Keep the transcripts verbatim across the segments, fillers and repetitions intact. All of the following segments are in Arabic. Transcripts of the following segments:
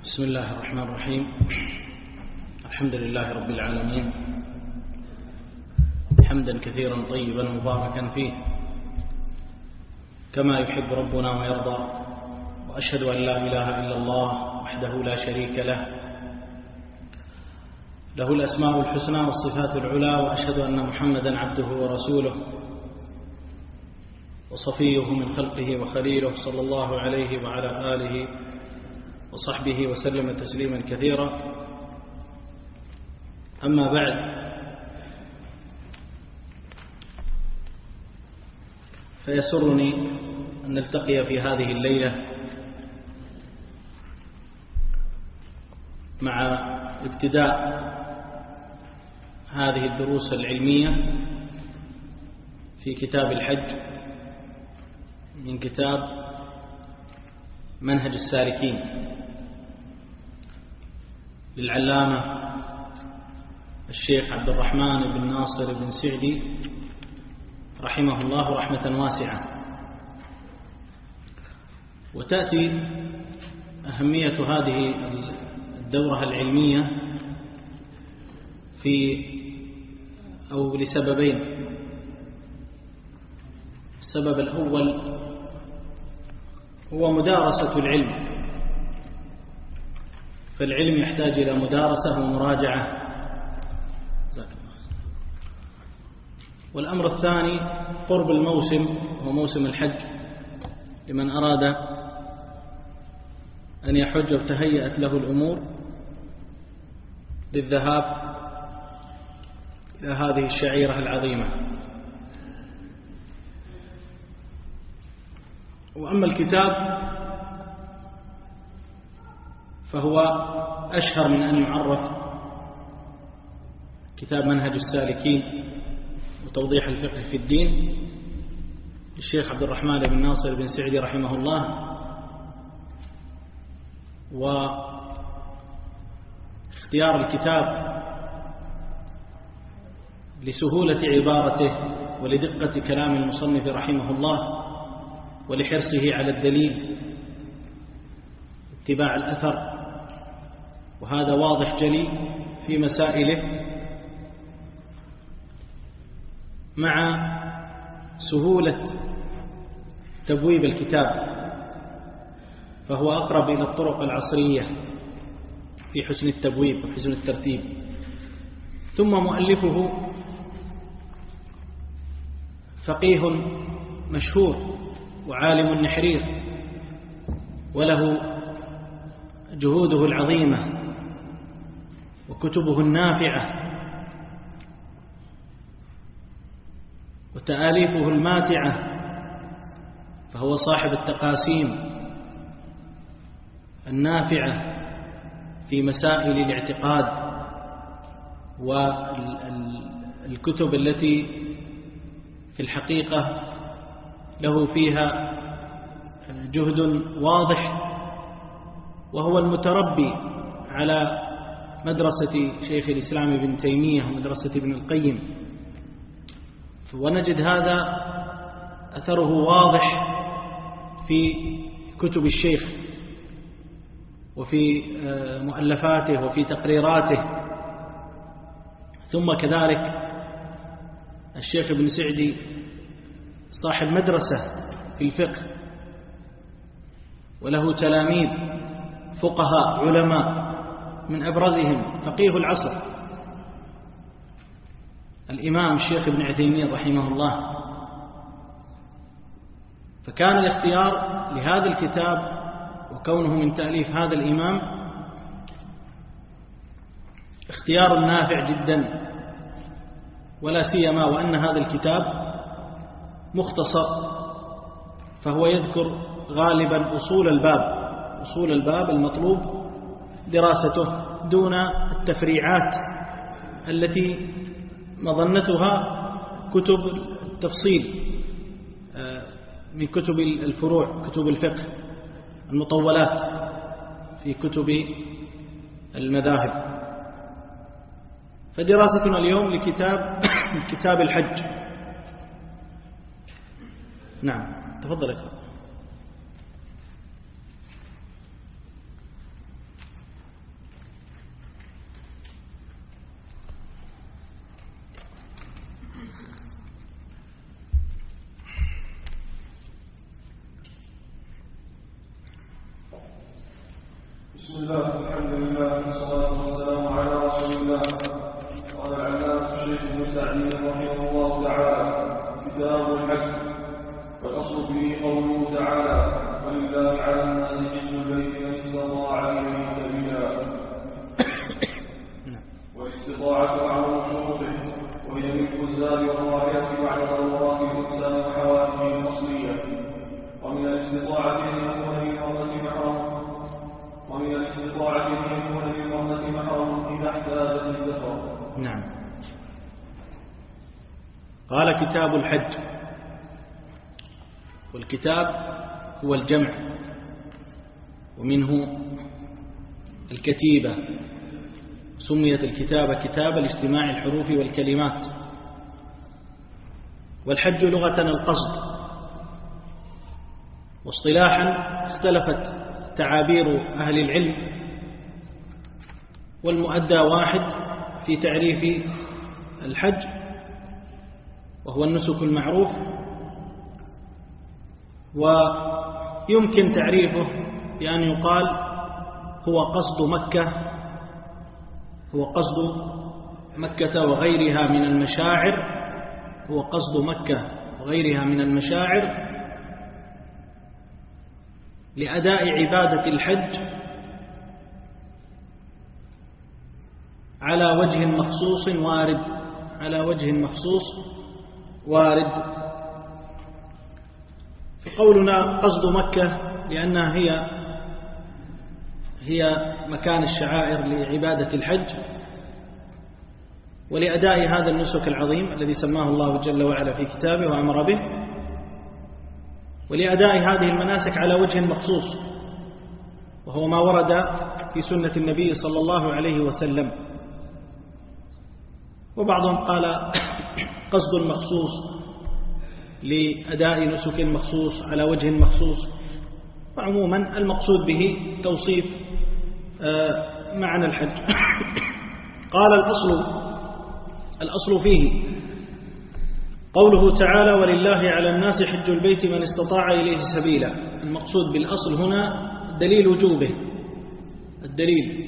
بسم الله الرحمن الرحيم. الحمد لله رب العالمين، حمدا كثيرا طيبا مباركا فيه كما يحب ربنا ويرضى، وأشهد أن لا إله إلا الله وحده لا شريك له، له الأسماء الحسنى والصفات العلى، وأشهد أن محمدا عبده ورسوله وصفيه من خلقه وخليله، صلى الله عليه وعلى آله وصحبه وسلم تسليما كثيرا. أما بعد، فيسرني أن نلتقي في هذه الليلة مع ابتداء هذه الدروس العلمية في كتاب الحج من كتاب منهج السالكين للعلامة الشيخ عبد الرحمن بن ناصر بن سعدي رحمه الله رحمة واسعة. وتأتي أهمية هذه الدورة العلمية في أو لسببين. السبب الأول هو مدارسة العلم، فالعلم يحتاج إلى مدارسة ومراجعة. والأمر الثاني قرب الموسم وموسم الحج لمن أراد أن يحج وتهيأت له الأمور للذهاب إلى هذه الشعيرة العظيمة. وأما الكتاب فهو أشهر من أن يعرف كتاب منهج السالكين وتوضيح الفقه في الدين للشيخ عبد الرحمن بن ناصر بن سعدي رحمه الله. واختيار الكتاب لسهولة عبارته ولدقة كلام المصنف رحمه الله ولحرصه على الدليل اتباع الأثر، وهذا واضح جلي في مسائله، مع سهولة تبويب الكتاب، فهو أقرب إلى الطرق العصرية في حسن التبويب وحسن الترتيب. ثم مؤلفه فقيه مشهور وعالم نحرير، وله جهوده العظيمة وكتبه النافعة وتآليفه الماتعة، فهو صاحب التقاسيم النافعة في مسائل الاعتقاد، والكتب التي في الحقيقة له فيها جهد واضح، وهو المتربي على مدرسة شيخ الإسلام ابن تيمية ومدرسة ابن القيم، ونجد هذا أثره واضح في كتب الشيخ وفي مؤلفاته وفي تقريراته. ثم كذلك الشيخ ابن سعدي صاحب مدرسة في الفقه، وله تلاميذ فقهاء علماء، من أبرزهم فقيه العصر الإمام الشيخ ابن عثيمين رحمه الله. فكان الاختيار لهذا الكتاب وكونه من تأليف هذا الإمام اختيار نافع جدا، ولا سيما وأن هذا الكتاب مختصر، فهو يذكر غالبا أصول الباب أصول الباب المطلوب دراسته دون التفريعات التي مظنتها كتب التفصيل من كتب الفروع، كتب الفقه المطولات في كتب المذاهب. فدراستنا اليوم لكتاب كتاب الحج. نعم، تفضل اقرأ. بسم الله الحمد لله والصلاة والسلام على رسول الله. قال العلامة الشيخ ابن سعدي رحمه الله تعالى: كتاب الحج. والأصل فيه قوله تعالى: ولله على الناس حج البيت من استطاع إليه سبيلا. والاستطاعة أعظم شروطه، وهي ملك الزاد والراحلة بعد ضرورات الإنسان وحوائجه الأصلية. ومن الاستطاعة أن يكون للمرأة محرم ومن الاستطاعة أن يكون للمرأة محرم إذا احتاجت السفر. نعم. قال: كتاب الحج. والكتاب هو الجمع، ومنه الكتيبة. سميت الكتابة كتابة لاجتماع الحروف والكلمات. والحج لغة القصد، واصطلاحا اختلفت تعابير أهل العلم، والمؤدى واحد في تعريف الحج، وهو النسك المعروف. ويمكن تعريفه بأن يقال هو قصد مكة هو قصد مكة وغيرها من المشاعر هو قصد مكة وغيرها من المشاعر لأداء عبادة الحج على وجه مخصوص وارد على وجه مخصوص وارد فقولنا قصد مكة لأنها هي هي مكان الشعائر لعبادة الحج ولأداء هذا النسك العظيم الذي سماه الله جل وعلا في كتابه وأمر به، ولأداء هذه المناسك على وجه مخصوص، وهو ما ورد في سنة النبي صلى الله عليه وسلم. وبعضهم قال قصد مخصوص لأداء نسك مخصوص على وجه مخصوص، وعموما المقصود به توصيف معنى الحج. قال: الأصل الأصل فيه قوله تعالى: ولله على الناس حج البيت من استطاع إليه سبيلا. المقصود بالأصل هنا دليل وجوبه الدليل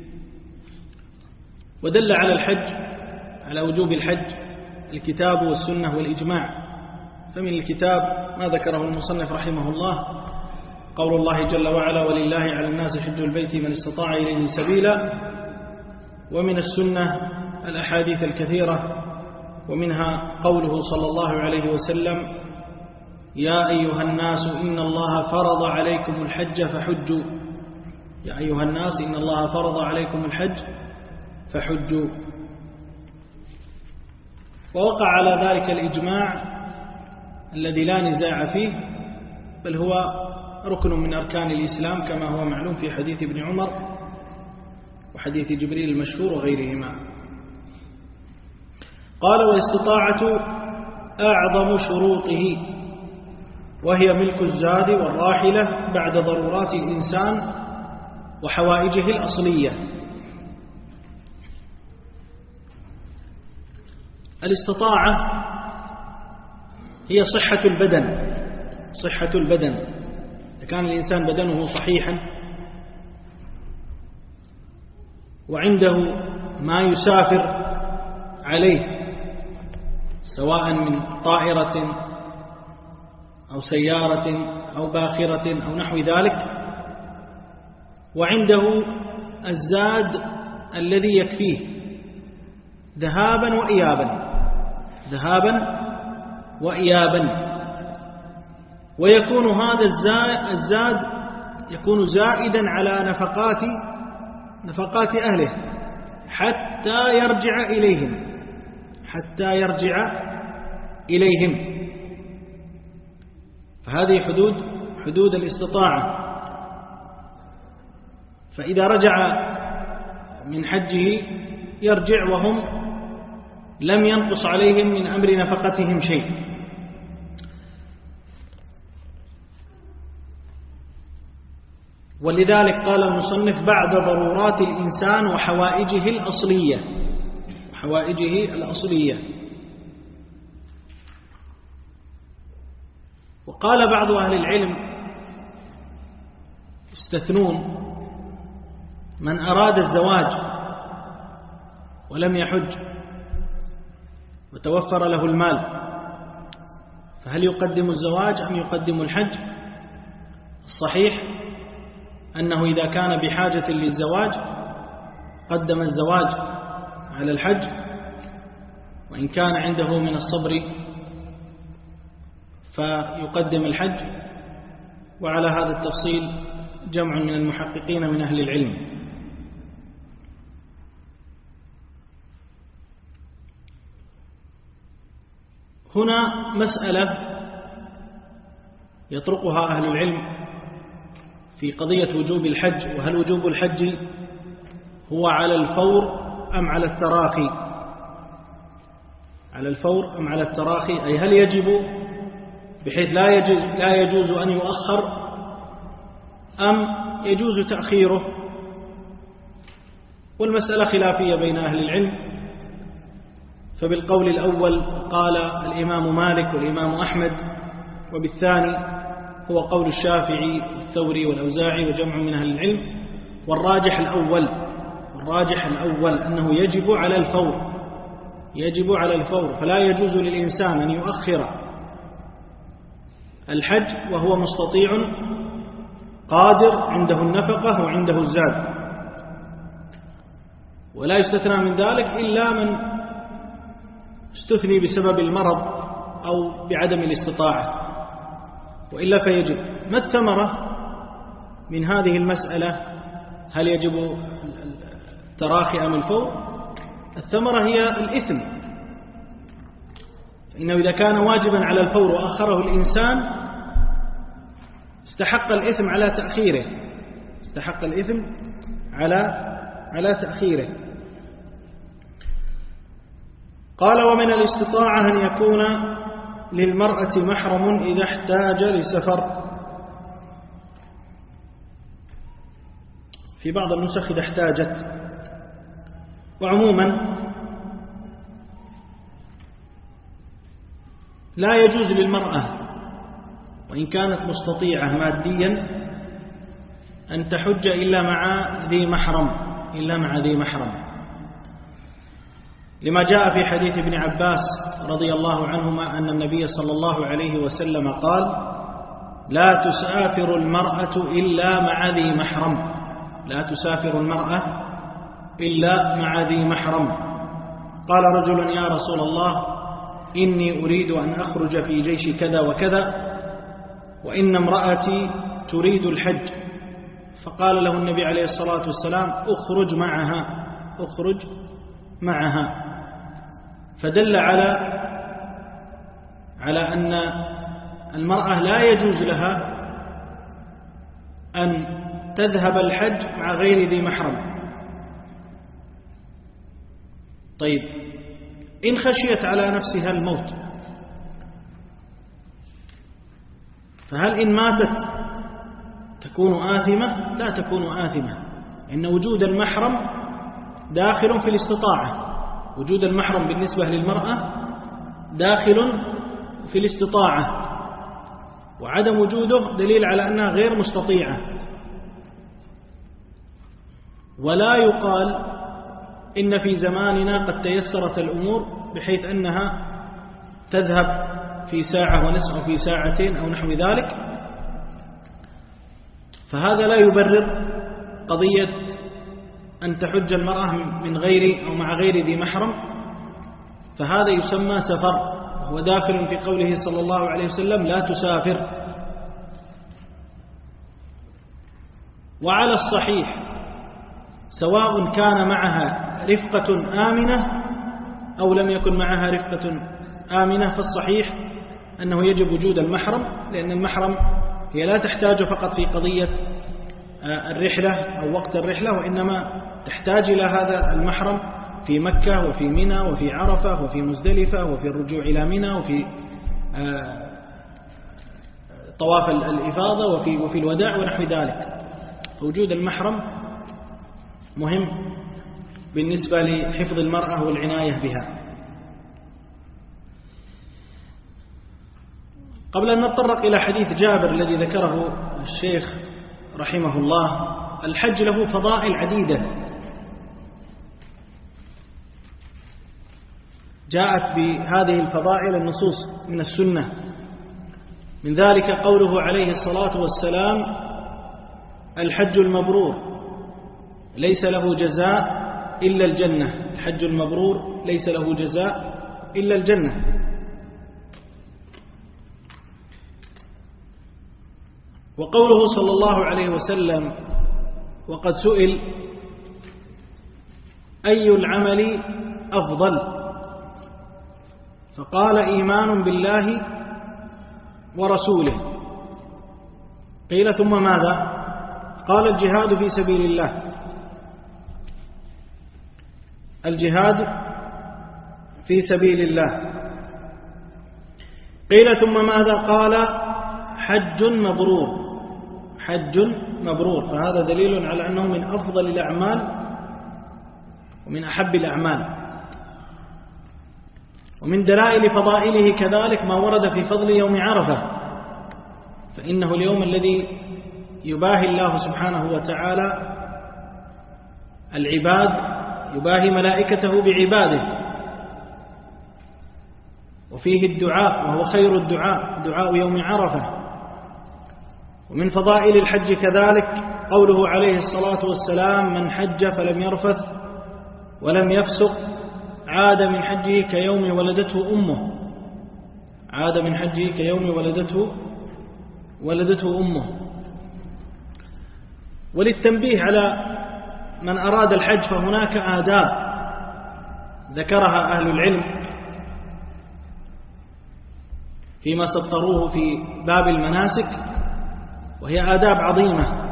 ودل على الحج على وجوب الحج الكتاب والسنة والإجماع. فمن الكتاب ما ذكره المصنف رحمه الله قول الله جل وعلا: ولله على الناس حج البيت من استطاع إليه سبيلا. ومن السنة الأحاديث الكثيرة، ومنها قوله صلى الله عليه وسلم: يا أيها الناس إن الله فرض عليكم الحج فحجوا يا أيها الناس إن الله فرض عليكم الحج فحجوا. ووقع على ذلك الإجماع الذي لا نزاع فيه، بل هو ركن من أركان الإسلام كما هو معلوم في حديث ابن عمر وحديث جبريل المشهور وغيرهما. قال: والاستطاعة أعظم شروطه، وهي ملك الزاد والراحلة بعد ضرورات الإنسان وحوائجه الأصلية. الاستطاعة هي صحة البدن صحة البدن إذا كان الإنسان بدنه صحيحا وعنده ما يسافر عليه سواء من طائرة أو سيارة أو باخرة أو نحو ذلك، وعنده الزاد الذي يكفيه ذهابا وإيابا ذهابا وإيابا ويكون هذا الزاد يكون زائدا على نفقات نفقات أهله حتى يرجع إليهم حتى يرجع إليهم فهذه حدود حدود الاستطاعة. فإذا رجع من حجه يرجع وهم لم ينقص عليهم من أمر نفقتهم شيء. ولذلك قال المصنف: بعد ضرورات الإنسان وحوائجه الأصلية وحوائجه الأصلية. وقال بعض أهل العلم يستثنون من أراد الزواج ولم يحج وتوفر له المال، فهل يقدم الزواج أم يقدم الحج؟ الصحيح أنه إذا كان بحاجة للزواج قدم الزواج على الحج، وإن كان عنده من الصبر فيقدم الحج. وعلى هذا التفصيل جمع من المحققين من أهل العلم. هنا مسألة يطرقها أهل العلم في قضية وجوب الحج، وهل وجوب الحج هو على الفور أم على التراخي؟ على الفور أم على التراخي، أي هل يجب بحيث لا يجوز, لا يجوز أن يؤخر أم يجوز تأخيره؟ والمسألة خلافية بين أهل العلم، فبالقول الأول قال الإمام مالك والإمام أحمد، وبالثاني هو قول الشافعي والثوري والأوزاعي وجمع من أهل العلم. والراجح الأول والراجح الأول أنه يجب على الفور، يجب على الفور، فلا يجوز للإنسان أن يؤخر الحج وهو مستطيع قادر عنده النفقة وعنده الزاد، ولا يستثنى من ذلك إلا من استثني بسبب المرض أو بعدم الاستطاعة، وإلا فيجب. ما الثمرة من هذه المسألة؟ هل يجب التراخي أم الفور؟ الثمرة هي الإثم، فإنه إذا كان واجبا على الفور وأخره الإنسان استحق الإثم على تأخيره، استحق الإثم على على تأخيره. قال: ومن الاستطاعة أن يكون للمرأة محرم إذا احتاج لسفر. في بعض النسخ إذا احتاجت. وعموما لا يجوز للمرأة وإن كانت مستطيعة ماديا أن تحج إلا مع ذي محرم إلا مع ذي محرم لما جاء في حديث ابن عباس رضي الله عنهما أن النبي صلى الله عليه وسلم قال: لا تسافر المرأة إلا مع ذي محرم لا تسافر المرأة إلا مع ذي محرم. قال رجل: يا رسول الله، إني أريد أن أخرج في جيش كذا وكذا، وإن امرأتي تريد الحج. فقال له النبي عليه الصلاة والسلام: أخرج معها أخرج معها فدل على على أن المرأة لا يجوز لها أن تذهب الحج مع غير ذي محرم. طيب، إن خشيت على نفسها الموت، فهل إن ماتت تكون آثمة؟ لا تكون آثمة، إن وجود المحرم داخل في الاستطاعة. وجود المحرم بالنسبة للمرأة داخل في الاستطاعة، وعدم وجوده دليل على أنها غير مستطيعة. ولا يقال إن في زماننا قد تيسرت الأمور بحيث أنها تذهب في ساعة ونصف أو في ساعتين أو نحو ذلك، فهذا لا يبرر قضية أن تحج المرأة من غير أو مع غير ذي محرم، فهذا يسمى سفر، وهو داخل في قوله صلى الله عليه وسلم: لا تسافر. وعلى الصحيح سواء كان معها رفقة آمنة أو لم يكن معها رفقة آمنة، فالصحيح أنه يجب وجود المحرم، لأن المحرم هي لا تحتاج فقط في قضية الرحلة أو وقت الرحلة، وإنما تحتاج إلى هذا المحرم في مكة وفي منى وفي عرفة وفي مزدلفة وفي الرجوع إلى منى وفي طواف الإفاضة وفي وفي الوداع ونحو ذلك. فوجود المحرم مهم بالنسبة لحفظ المرأة والعناية بها. قبل أن نتطرق إلى حديث جابر الذي ذكره الشيخ رحمه الله والحج له فضائل عديدة جاءت بهذه الفضائل النصوص من السنة، من ذلك قوله عليه الصلاة والسلام: الحج المبرور ليس له جزاء إلا الجنة. الحج المبرور ليس له جزاء إلا الجنة. وقوله صلى الله عليه وسلم: وقد سئل أي العمل أفضل؟ فقال: إيمان بالله ورسوله. قيل: ثم ماذا؟ قال: الجهاد في سبيل الله. الجهاد في سبيل الله. قيل: ثم ماذا؟ قال: حج مبرور. حج مبرور. فهذا دليل على أنه من أفضل الأعمال ومن أحب الأعمال. ومن دلائل فضائله كذلك ما ورد في فضل يوم عرفة، فإنه اليوم الذي يباهي الله سبحانه وتعالى العباد، يباهي ملائكته بعباده، وفيه الدعاء، وهو خير الدعاء دعاء يوم عرفة. ومن فضائل الحج كذلك قوله عليه الصلاة والسلام: من حج فلم يرفث ولم يفسق عاد من حجه كيوم ولدته أمه. عاد من حجه كيوم ولدته ولدته أمه. وللتنبيه على من أراد الحج فهناك آداب ذكرها أهل العلم فيما سطروه في باب المناسك، وهي آداب عظيمة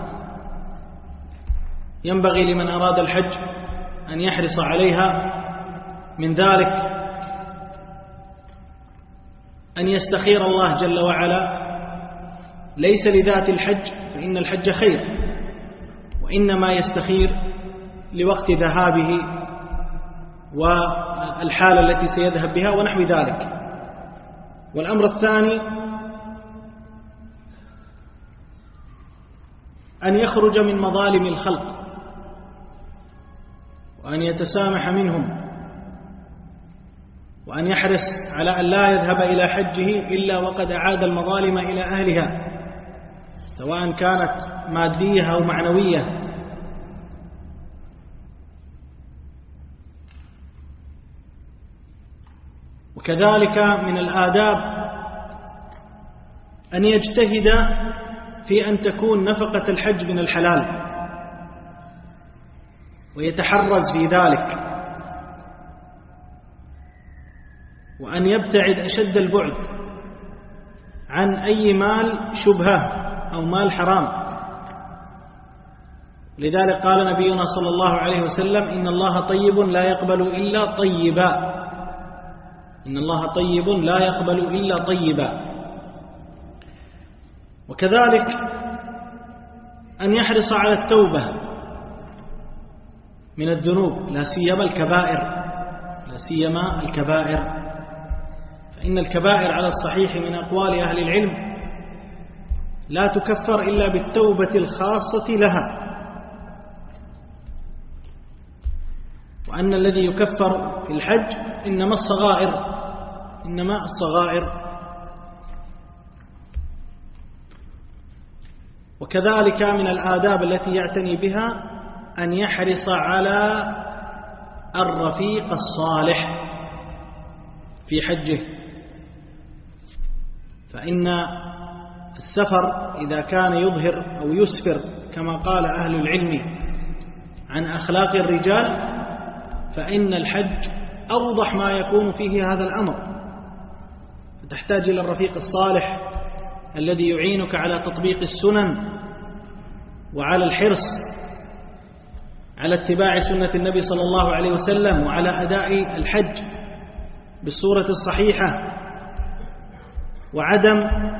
ينبغي لمن أراد الحج أن يحرص عليها. من ذلك أن يستخير الله جل وعلا، ليس لذات الحج فإن الحج خير، وإنما يستخير لوقت ذهابه والحالة التي سيذهب بها ونحو ذلك. والأمر الثاني أن يخرج من مظالم الخلق وأن يتسامح منهم، وأن يحرص على أن لا يذهب إلى حجه إلا وقد أعاد المظالم إلى أهلها، سواء كانت مادية أو معنوية. وكذلك من الآداب أن يجتهد في أن تكون نفقة الحج من الحلال، ويتحرز في ذلك، وأن يبتعد أشد البعد عن أي مال شبهة أو مال حرام. لذلك قال نبينا صلى الله عليه وسلم: إن الله طيب لا يقبل إلا طيبا. إن الله طيب لا يقبل إلا طيبا. وكذلك أن يحرص على التوبة من الذنوب، لا سيما الكبائر، لا سيما الكبائر، فإن الكبائر على الصحيح من أقوال أهل العلم لا تكفر إلا بالتوبة الخاصة لها، وأن الذي يكفر في الحج إنما الصغائر، إنما الصغائر. وكذلك من الآداب التي يعتني بها أن يحرص على الرفيق الصالح في حجه، فإن السفر إذا كان يظهر أو يسفر كما قال أهل العلم عن أخلاق الرجال، فإن الحج أوضح ما يكون فيه هذا الأمر، فتحتاج إلى الرفيق الصالح الذي يعينك على تطبيق السنن وعلى الحرص على اتباع سنة النبي صلى الله عليه وسلم، وعلى أداء الحج بالصورة الصحيحة، وعدم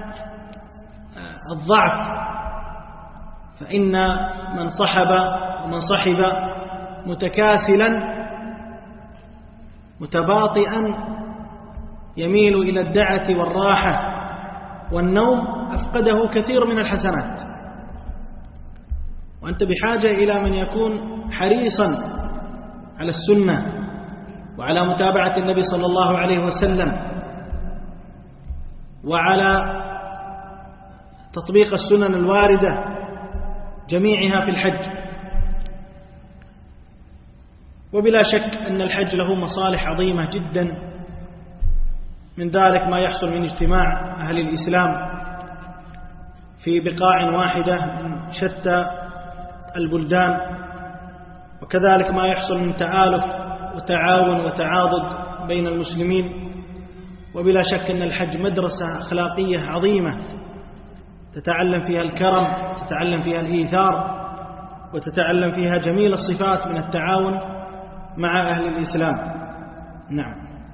الضعف، فإن من صحب ومن صحب متكاسلا متباطئا يميل إلى الدعة والراحة والنوم أفقده كثير من الحسنات. وأنت بحاجة إلى من يكون حريصا على السنة وعلى متابعة النبي صلى الله عليه وسلم وعلى تطبيق السنن الواردة جميعها في الحج. وبلا شك أن الحج له مصالح عظيمة جدا، من ذلك ما يحصل من اجتماع أهل الإسلام في بقاع واحدة من شتى البلدان، وكذلك ما يحصل من تآلف وتعاون وتعاضد بين المسلمين. وبلا شك أن الحج مدرسة أخلاقية عظيمة تتعلم فيها الكرم، تتعلم فيها الإيثار، وتتعلم فيها جميل الصفات من التعاون مع أهل الإسلام. نعم.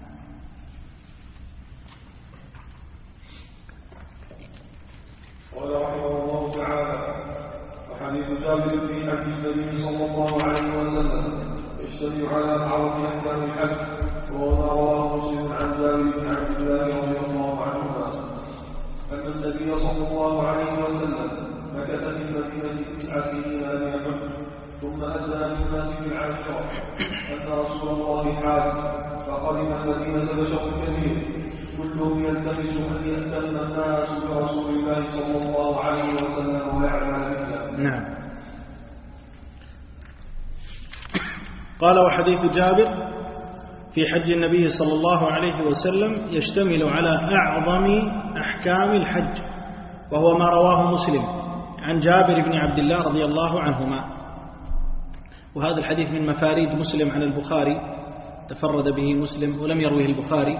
قال رحمه الله تعالى: وحديث جابر في حج النبي صلى الله عليه وسلم يشتمل على أعظم أحكام الحج، وهو ما رواه مسلم عن جابر بن عبد الله رضي الله عنهما أن النبي صلى الله عليه وسلم مكث في المدينة تسع سنين لم يحج، ثم أذن للناس في العاشرة أن رسول الله حاج، فقدم المدينة بشر كثير كلهم يلتمس أن يهتم الناس برسول الله صلى الله عليه وسلم ويعمل مثله. نعم. قال: وحديث جابر في حج النبي صلى الله عليه وسلم يشتمل على أعظم أحكام الحج، وهو ما رواه مسلم عن جابر بن عبد الله رضي الله عنهما. وهذا الحديث من مفاريد مسلم عن البخاري، تفرد به مسلم ولم يروه البخاري،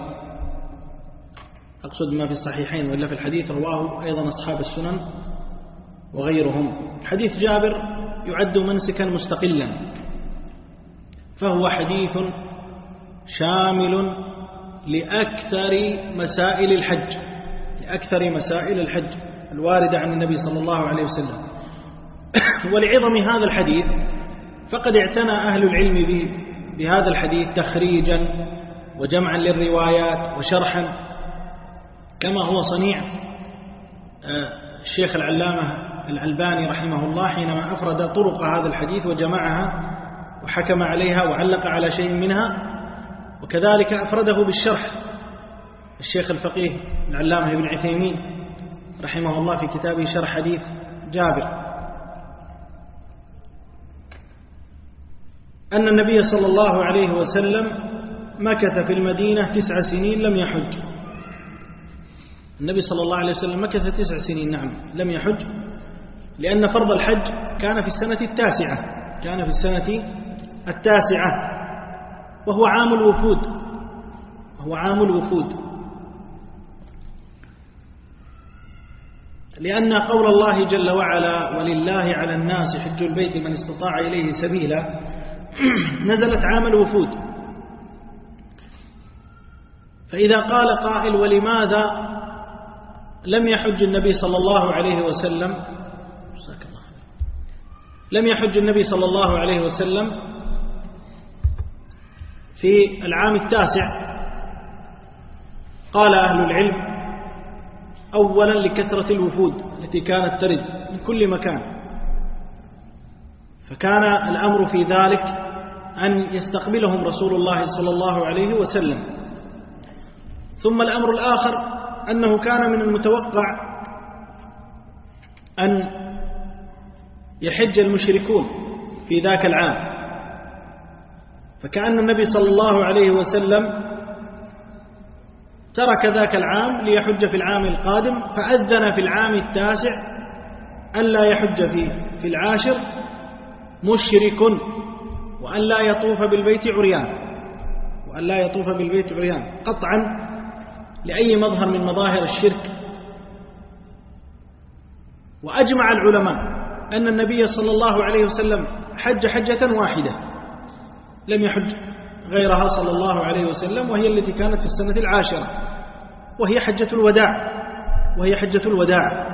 أقصد ما في الصحيحين، وإلا في الحديث رواه أيضا أصحاب السنن وغيرهم. حديث جابر يعد منسكا مستقلا، فهو حديث شامل لأكثر مسائل الحج لأكثر مسائل الحج الواردة عن النبي صلى الله عليه وسلم. ولعظم هذا الحديث فقد اعتنى أهل العلم بهذا الحديث تخريجا وجمعا للروايات وشرحا، كما هو صنيع الشيخ العلامة الألباني رحمه الله حينما أفرد طرق هذا الحديث وجمعها وحكم عليها وعلق على شيء منها، وكذلك أفرده بالشرح الشيخ الفقيه العلامة ابن عثيمين رحمه الله في كتابه شرح حديث جابر، أن النبي صلى الله عليه وسلم مكث في المدينة تسع سنين لم يحج. النبي صلى الله عليه وسلم مكث تسع سنين نعم لم يحج، لأن فرض الحج كان في السنة التاسعة كان في السنة التاسعة وهو عام الوفود وهو عام الوفود لأن قول الله جل وعلا: ولله على الناس حج البيت من استطاع إليه سبيلا، نزلت عام الوفود. فإذا قال قائل: ولماذا لم يحج النبي صلى الله عليه وسلم لم يحج النبي صلى الله عليه وسلم في العام التاسع؟ قال أهل العلم: أولا لكثرة الوفود التي كانت ترد من كل مكان، فكان الأمر في ذلك أن يستقبلهم رسول الله صلى الله عليه وسلم. ثم الأمر الآخر أنه كان من المتوقع أن يحج المشركون في ذاك العام، فكأن النبي صلى الله عليه وسلم ترك ذاك العام ليحج في العام القادم، فأذن في العام التاسع أن لا يحج في في العاشر مشرك، وأن لا يطوف بالبيت عريان وأن لا يطوف بالبيت عريان قطعا لأي مظهر من مظاهر الشرك. وأجمع العلماء أن النبي صلى الله عليه وسلم حج حجة واحدة لم يحج غيرها صلى الله عليه وسلم، وهي التي كانت في السنة العاشرة، وهي حجة الوداع وهي حجة الوداع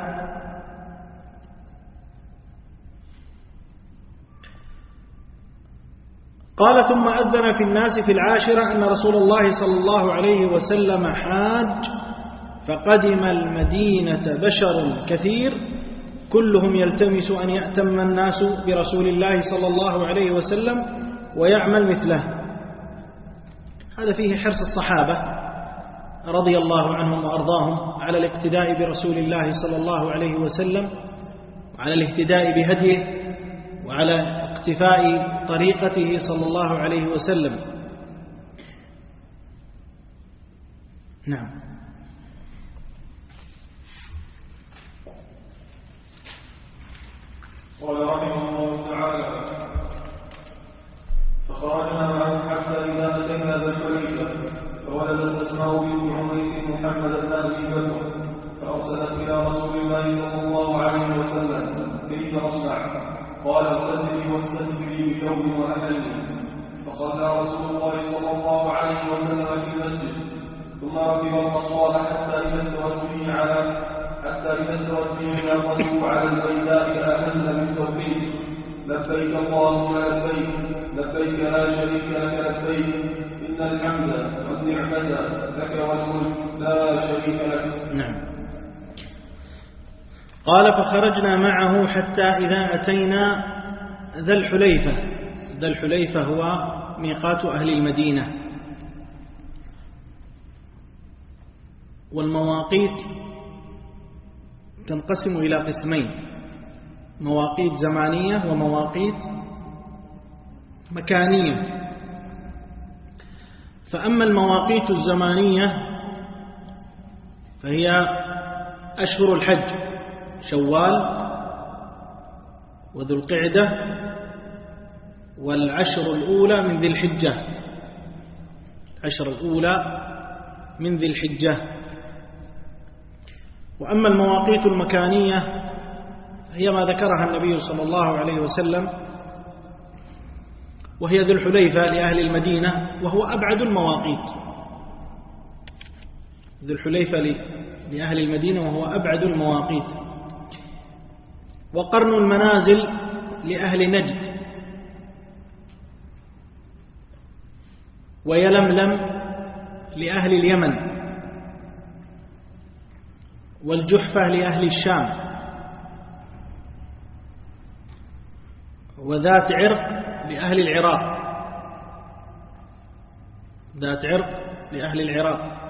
قال: ثم أذن في الناس في العاشرة أن رسول الله صلى الله عليه وسلم حاج، فقدم المدينة بشر كثير كلهم يلتمس أن يأتم الناس برسول الله صلى الله عليه وسلم ويعمل مثله. هذا فيه حرص الصحابة رضي الله عنهم وأرضاهم على الاقتداء برسول الله صلى الله عليه وسلم، وعلى الاهتداء بهديه، وعلى اقتفاء طريقته صلى الله عليه وسلم. نعم. قال رحمه الله تعالى: فخرجنا معه حتى إذا أتينا ذا الحليفة فولدت أسماء بنت عميس محمد بن أبي بكر فأرسلت إلى رسول الله صلى الله عليه وسلم: كيف أصنع؟ قال: اغتسلي واستثمري بثوب وأهلي. فصلى رسول الله صلى الله عليه وسلم في المسجد، ثم ركب المصوال حتى إذا استوت به على حتى إذا استوت به ناقته على البيداء أهل من توحيد: لبيك اللهم لبيك، لبيك لا شريك لك لبيك، إن الحمد والنعمة لك والملك لا شريك لك. نعم. قال: فخرجنا معه حتى إذا أتينا ذا الحليفة. ذا الحليفة هو ميقات أهل المدينة. والمواقيت تنقسم إلى قسمين: مواقيت زمانية ومواقيت مكانية. فأما المواقيت الزمانية فهي أشهر الحج: شوال وذو القعدة والعشر الأولى من ذي الحجة. العشر الأولى من ذي الحجة. وأما المواقيت المكانية هي ما ذكرها النبي صلى الله عليه وسلم، وهي ذو الحليفة لأهل المدينة، وهو أبعد المواقيت. ذو الحليفة لأهل المدينة وهو أبعد المواقيت. وقرن المنازل لأهل نجد، ويلملم لأهل اليمن، والجحفة لأهل الشام، وذات عرق لأهل العراق. ذات عرق لأهل العراق.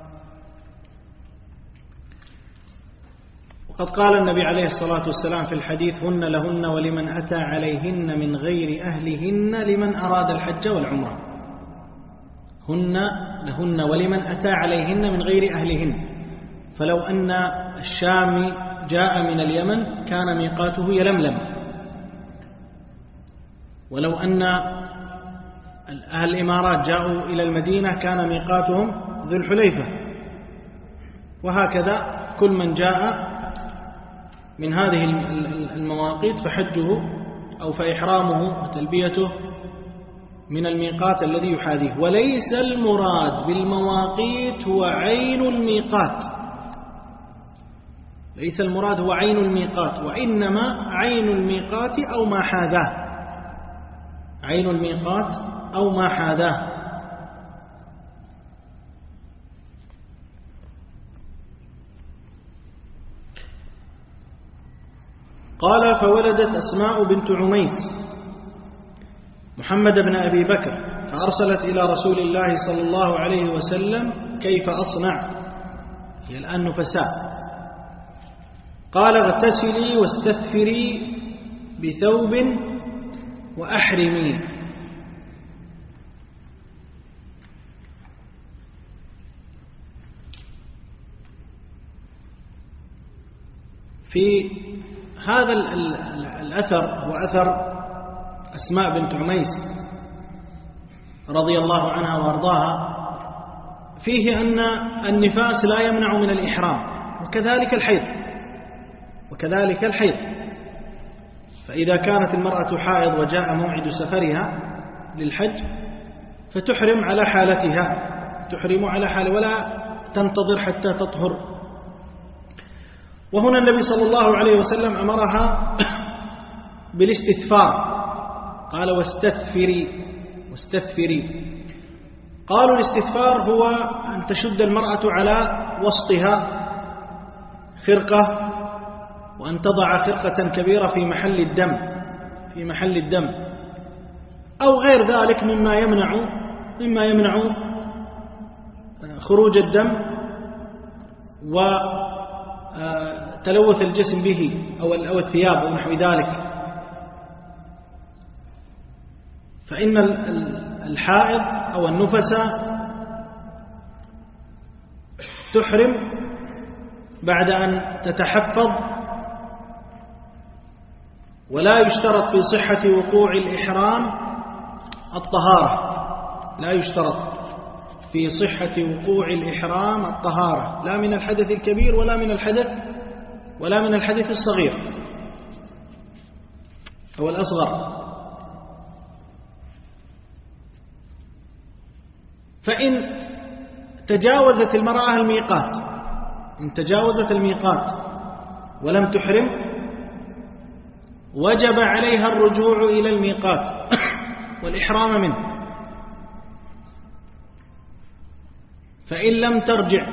وقد قال النبي عليه الصلاة والسلام في الحديث: هن لهن ولمن أتى عليهن من غير أهلهن لمن أراد الحج والعمرة. هن لهن ولمن أتى عليهن من غير أهلهن. فلو أن الشام جاء من اليمن كان ميقاته يلملم، ولو أن أهل الإمارات جاءوا إلى المدينة كان ميقاتهم ذو الحليفة. وهكذا كل من جاء من هذه المواقيت فحجه أو فإحرامه وتلبيته من الميقات الذي يحاذيه. وليس المراد بالمواقيت هو عين الميقات، ليس المراد هو عين الميقات، وإنما عين الميقات أو ما حاذاه. عين الميقات أو ما حاذاه. قال: فولدت أسماء بنت عميس محمد بن أبي بكر فأرسلت إلى رسول الله صلى الله عليه وسلم: كيف أصنع؟ هي الآن نفساء. قال: اغتسلي واستثفري بثوب وأحرمي. في هذا الأثر هو أثر أسماء بنت عميس رضي الله عنها وأرضاها، فيه أن النفاس لا يمنع من الإحرام، وكذلك الحيض وكذلك الحيض. فإذا كانت المرأة حائض وجاء موعد سفرها للحج فتحرم على حالتها، تحرم على حال ولا تنتظر حتى تطهر. وهنا النبي صلى الله عليه وسلم أمرها بالاستثفار، قال: واستثفري واستثفري. قالوا الاستثفار هو أن تشد المرأة على وسطها خرقة وأن تضع خرقة كبيرة في محل الدم في محل الدم أو غير ذلك مما يمنع مما يمنع خروج الدم وتلوث الجسم به أو أو الثياب أو نحو ذلك. فإن الحائض أو النفساء تحرم بعد أن تتحفظ، ولا يشترط في صحة وقوع الإحرام الطهارة، لا يشترط في صحة وقوع الإحرام الطهارة، لا من الحدث الكبير ولا من الحدث ولا من الحدث الصغير أو الأصغر. فإن تجاوزت المرأة الميقات إن تجاوزت الميقات ولم تحرم وجب عليها الرجوع إلى الميقات والإحرام منه. فإن لم ترجع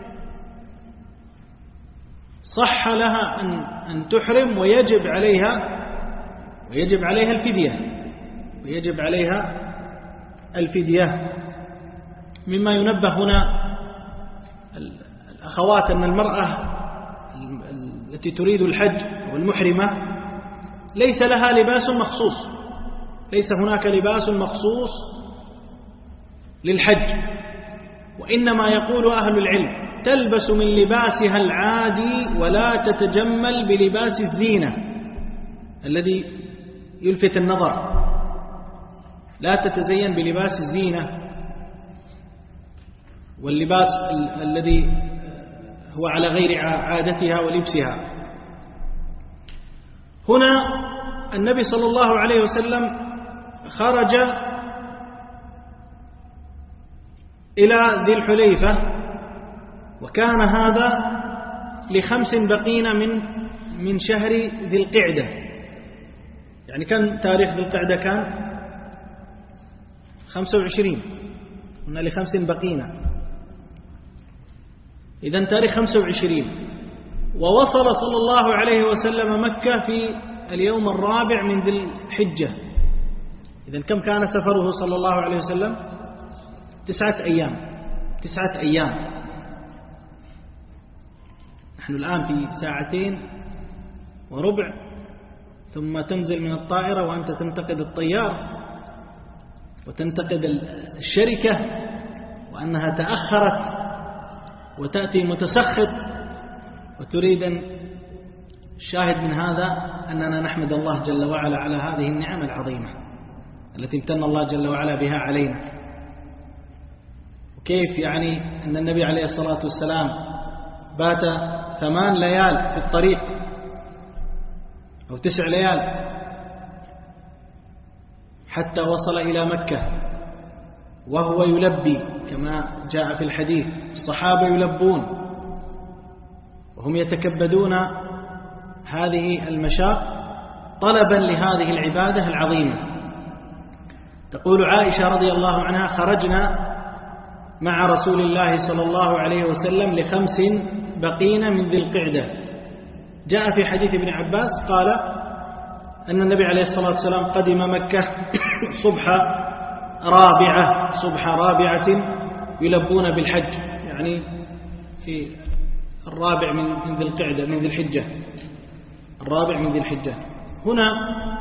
صح لها أن أن تحرم، ويجب عليها ويجب عليها الفدية ويجب عليها الفدية. مما ينبه هنا الأخوات أن المرأة التي تريد الحج والمحرمة ليس لها لباس مخصوص، ليس هناك لباس مخصوص للحج، وإنما يقول أهل العلم تلبس من لباسها العادي ولا تتجمل بلباس الزينة الذي يلفت النظر، لا تتزين بلباس الزينة واللباس ال الذي هو على غير عادتها ولبسها. هنا النبي صلى الله عليه وسلم خرج إلى ذي الحليفة، وكان هذا لخمس بقين من من شهر ذي القعدة. يعني كان تاريخ ذي القعدة كان خمسة وعشرين، هنا لخمس بقين، إذن تاريخ خمسة وعشرين. ووصل صلى الله عليه وسلم مكة في اليوم الرابع من ذي الحجة. إذن كم كان سفره صلى الله عليه وسلم؟ تسعة أيام تسعة أيام نحن الآن في ساعتين وربع، ثم تنزل من الطائرة وأنت تنتقد الطيار وتنتقد الشركة وأنها تأخرت، وتأتي متسخط وتريد أن الشاهد من هذا أننا نحمد الله جل وعلا على هذه النعم العظيمة التي امتن الله جل وعلا بها علينا. وكيف يعني أن النبي عليه الصلاة والسلام بات ثمان ليال في الطريق أو تسع ليال حتى وصل إلى مكة وهو يلبي كما جاء في الحديث. الصحابة يلبون وهم يتكبدون هذه المشاق طلبا لهذه العبادة العظيمة. تقول عائشة رضي الله عنها: خرجنا مع رسول الله صلى الله عليه وسلم لخمس بقين من ذي القعدة. جاء في حديث ابن عباس قال أن النبي عليه الصلاة والسلام قدم مكة صبح رابعة صبح رابعة يلبون بالحج، يعني في الرابع من ذي القعدة من ذي الحجة الرابع من ذي الحجة. هنا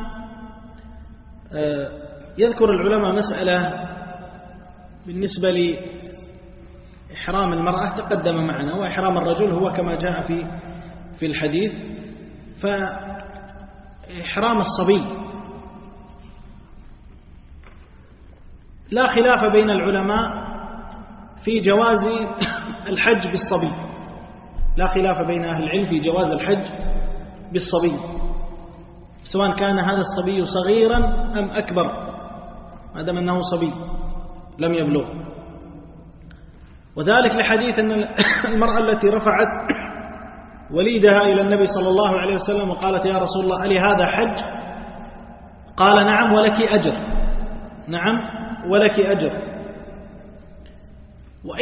يذكر العلماء مسألة بالنسبة لإحرام المرأة تقدم معنا، وإحرام الرجل هو كما جاء في في الحديث. فإحرام الصبي لا خلاف بين العلماء في جواز الحج بالصبي، لا خلاف بين أهل العلم في جواز الحج بالصبي، سواء كان هذا الصبي صغيرا أم أكبر، ما دام أنه صبي لم يبلغ. وذلك لحديث أن المرأة التي رفعت وليدها إلى النبي صلى الله عليه وسلم وقالت: يا رسول الله ألي هذا حج؟ قال: نعم ولك أجر، نعم ولك أجر.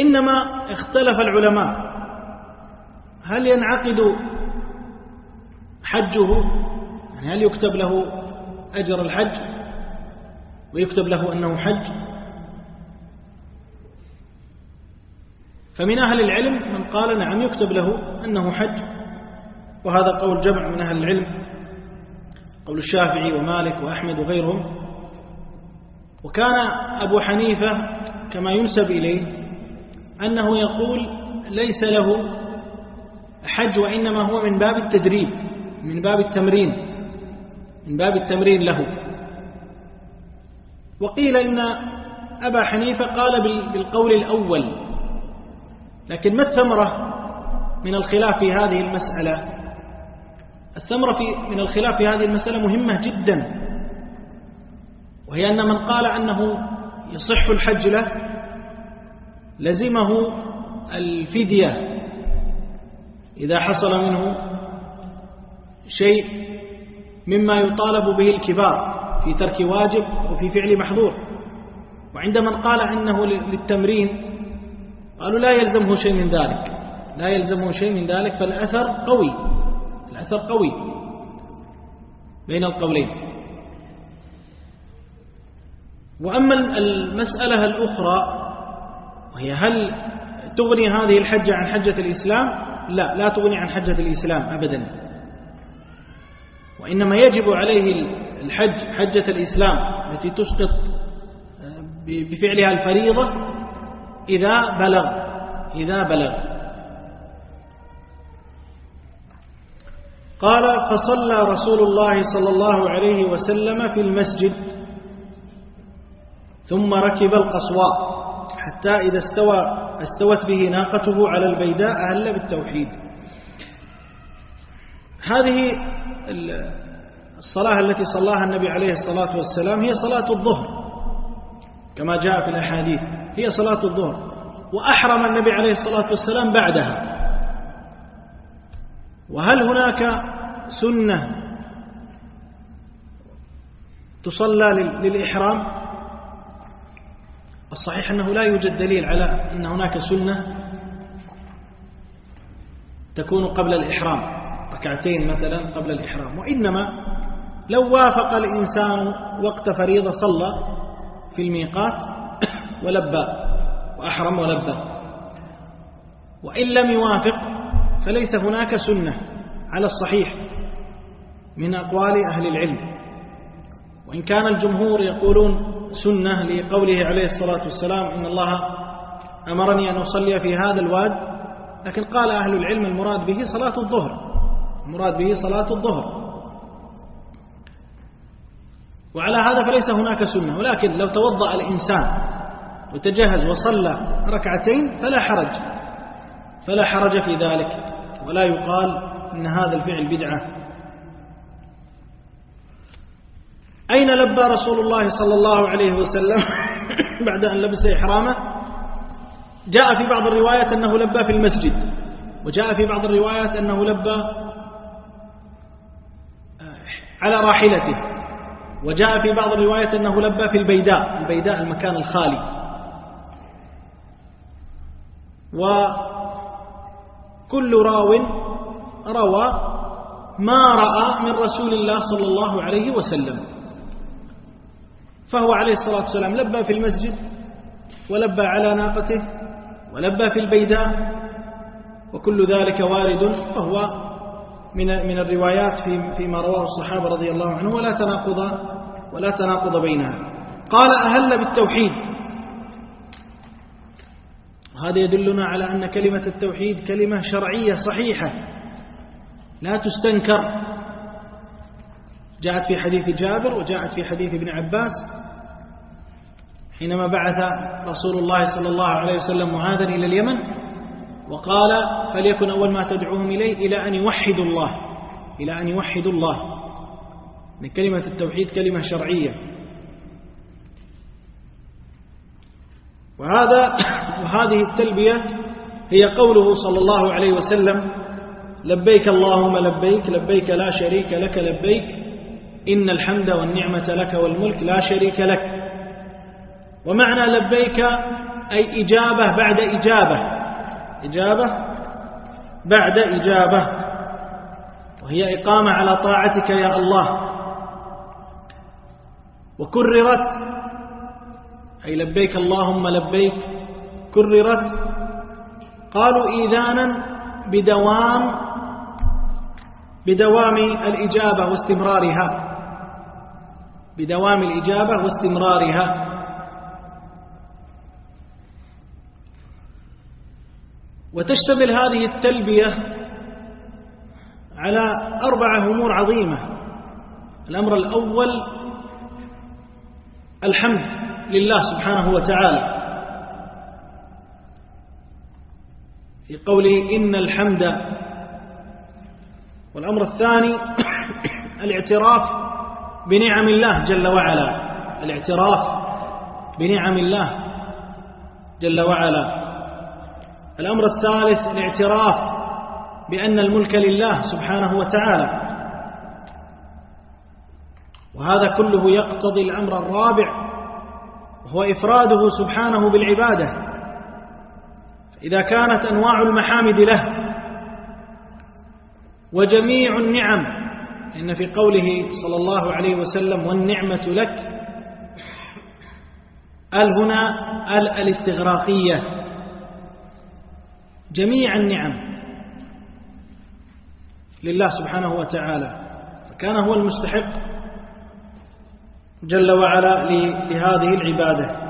وإنما اختلف العلماء هل ينعقد حجه، يعني هل يكتب له أجر الحج ويكتب له أنه حج؟ فمن أهل العلم من قال نعم يكتب له أنه حج، وهذا قول جمع من أهل العلم، قول الشافعي ومالك وأحمد وغيرهم. وكان أبو حنيفة كما ينسب إليه أنه يقول ليس له حج، وإنما هو من باب التدريب، من باب التمرين، من باب التمرين له. وقيل إن أبا حنيفة قال بالقول الأول، لكن ما الثمرة من الخلاف في هذه المسألة؟ الثمرة في من الخلاف في هذه المسألة مهمة جدا، وهي أن من قال أنه يصح الحج له لزمه الفدية إذا حصل منه شيء مما يطالب به الكبار في ترك واجب وفي فعل محظور. وعند من قال إنه للتمرين قالوا لا يلزمه شيء من ذلك، لا يلزمه شيء من ذلك، فالأثر قوي، الأثر قوي بين القولين. وأما المسألة الأخرى وهي هل تغني هذه الحجة عن حجة الإسلام؟ لا، لا تغني عن حجة الإسلام أبدا، وإنما يجب عليه الحج حجة الإسلام التي تسقط بفعلها الفريضة إذا بلغ إذا بلغ قال فصلى رسول الله صلى الله عليه وسلم في المسجد ثم ركب القصواء حتى إذا استوى استوت به ناقته على البيداء أهل بالتوحيد. هذه الصلاة التي صلاها النبي عليه الصلاة والسلام هي صلاة الظهر كما جاء في الأحاديث، هي صلاة الظهر، وأحرم النبي عليه الصلاة والسلام بعدها. وهل هناك سنة تصلى للإحرام؟ الصحيح أنه لا يوجد دليل على أن هناك سنة تكون قبل الإحرام، ركعتين مثلا قبل الإحرام. وإنما لو وافق الإنسان وقت فريضة صلى في الميقات ولبى وأحرم ولبى، وإن لم يوافق فليس هناك سنة على الصحيح من أقوال أهل العلم. وإن كان الجمهور يقولون سنة لقوله عليه الصلاة والسلام إن الله أمرني أن أصلي في هذا الواد، لكن قال أهل العلم المراد به صلاة الظهر، المراد به صلاة الظهر، وعلى هذا فليس هناك سنة. ولكن لو توضأ الإنسان وتجهز وصلى ركعتين فلا حرج، فلا حرج في ذلك، ولا يقال إن هذا الفعل بدعة. أين لبى رسول الله صلى الله عليه وسلم بعد أن لبس إحرامه؟ جاء في بعض الروايات أنه لبى في المسجد، وجاء في بعض الروايات أنه لبى على راحلته، وجاء في بعض الروايات أنه لبى في البيداء، البيداء المكان الخالي. وكل راو روى ما رأى من رسول الله صلى الله عليه وسلم، فهو عليه الصلاة والسلام لبى في المسجد ولبى على ناقته ولبى في البيداء، وكل ذلك وارد، فهو من من الروايات في فيما رواه الصحابة رضي الله عنهم، ولا تناقض ولا تناقض بينها. قال أهل بالتوحيد، وهذا يدلنا على أن كلمة التوحيد كلمة شرعية صحيحة لا تستنكر، جاءت في حديث جابر وجاءت في حديث ابن عباس حينما بعث رسول الله صلى الله عليه وسلم معاذا إلى اليمن وقال فليكن أول ما تدعوهم إليه إلى أن يوحدوا الله، إلى أن يوحدوا الله. من كلمة التوحيد كلمة شرعية. وهذا وهذه التلبية هي قوله صلى الله عليه وسلم لبيك اللهم لبيك لبيك لا شريك لك لبيك إن الحمد والنعمة لك والملك لا شريك لك. ومعنى لبيك أي إجابة بعد إجابة، إجابة بعد إجابة. وهي إقامة على طاعتك يا الله، وكررت أي لبيك اللهم لبيك كررت، قالوا إيذانا بدوام بدوام الإجابة واستمرارها بدوام الإجابة واستمرارها. وتشتمل هذه التلبية على أربعة أمور عظيمة. الأمر الأول الحمد لله سبحانه وتعالى في قوله إن الحمد. والأمر الثاني الاعتراف بنعم الله جل وعلا الاعتراف بنعم الله جل وعلا. الأمر الثالث الاعتراف بأن الملك لله سبحانه وتعالى، وهذا كله يقتضي الأمر الرابع وهو إفراده سبحانه بالعبادة. إذا كانت أنواع المحامد له وجميع النعم، إن في قوله صلى الله عليه وسلم والنعمة لك، ال هنا ال الاستغراقية، جميع النعم لله سبحانه وتعالى، فكان هو المستحق جل وعلا لهذه العبادة.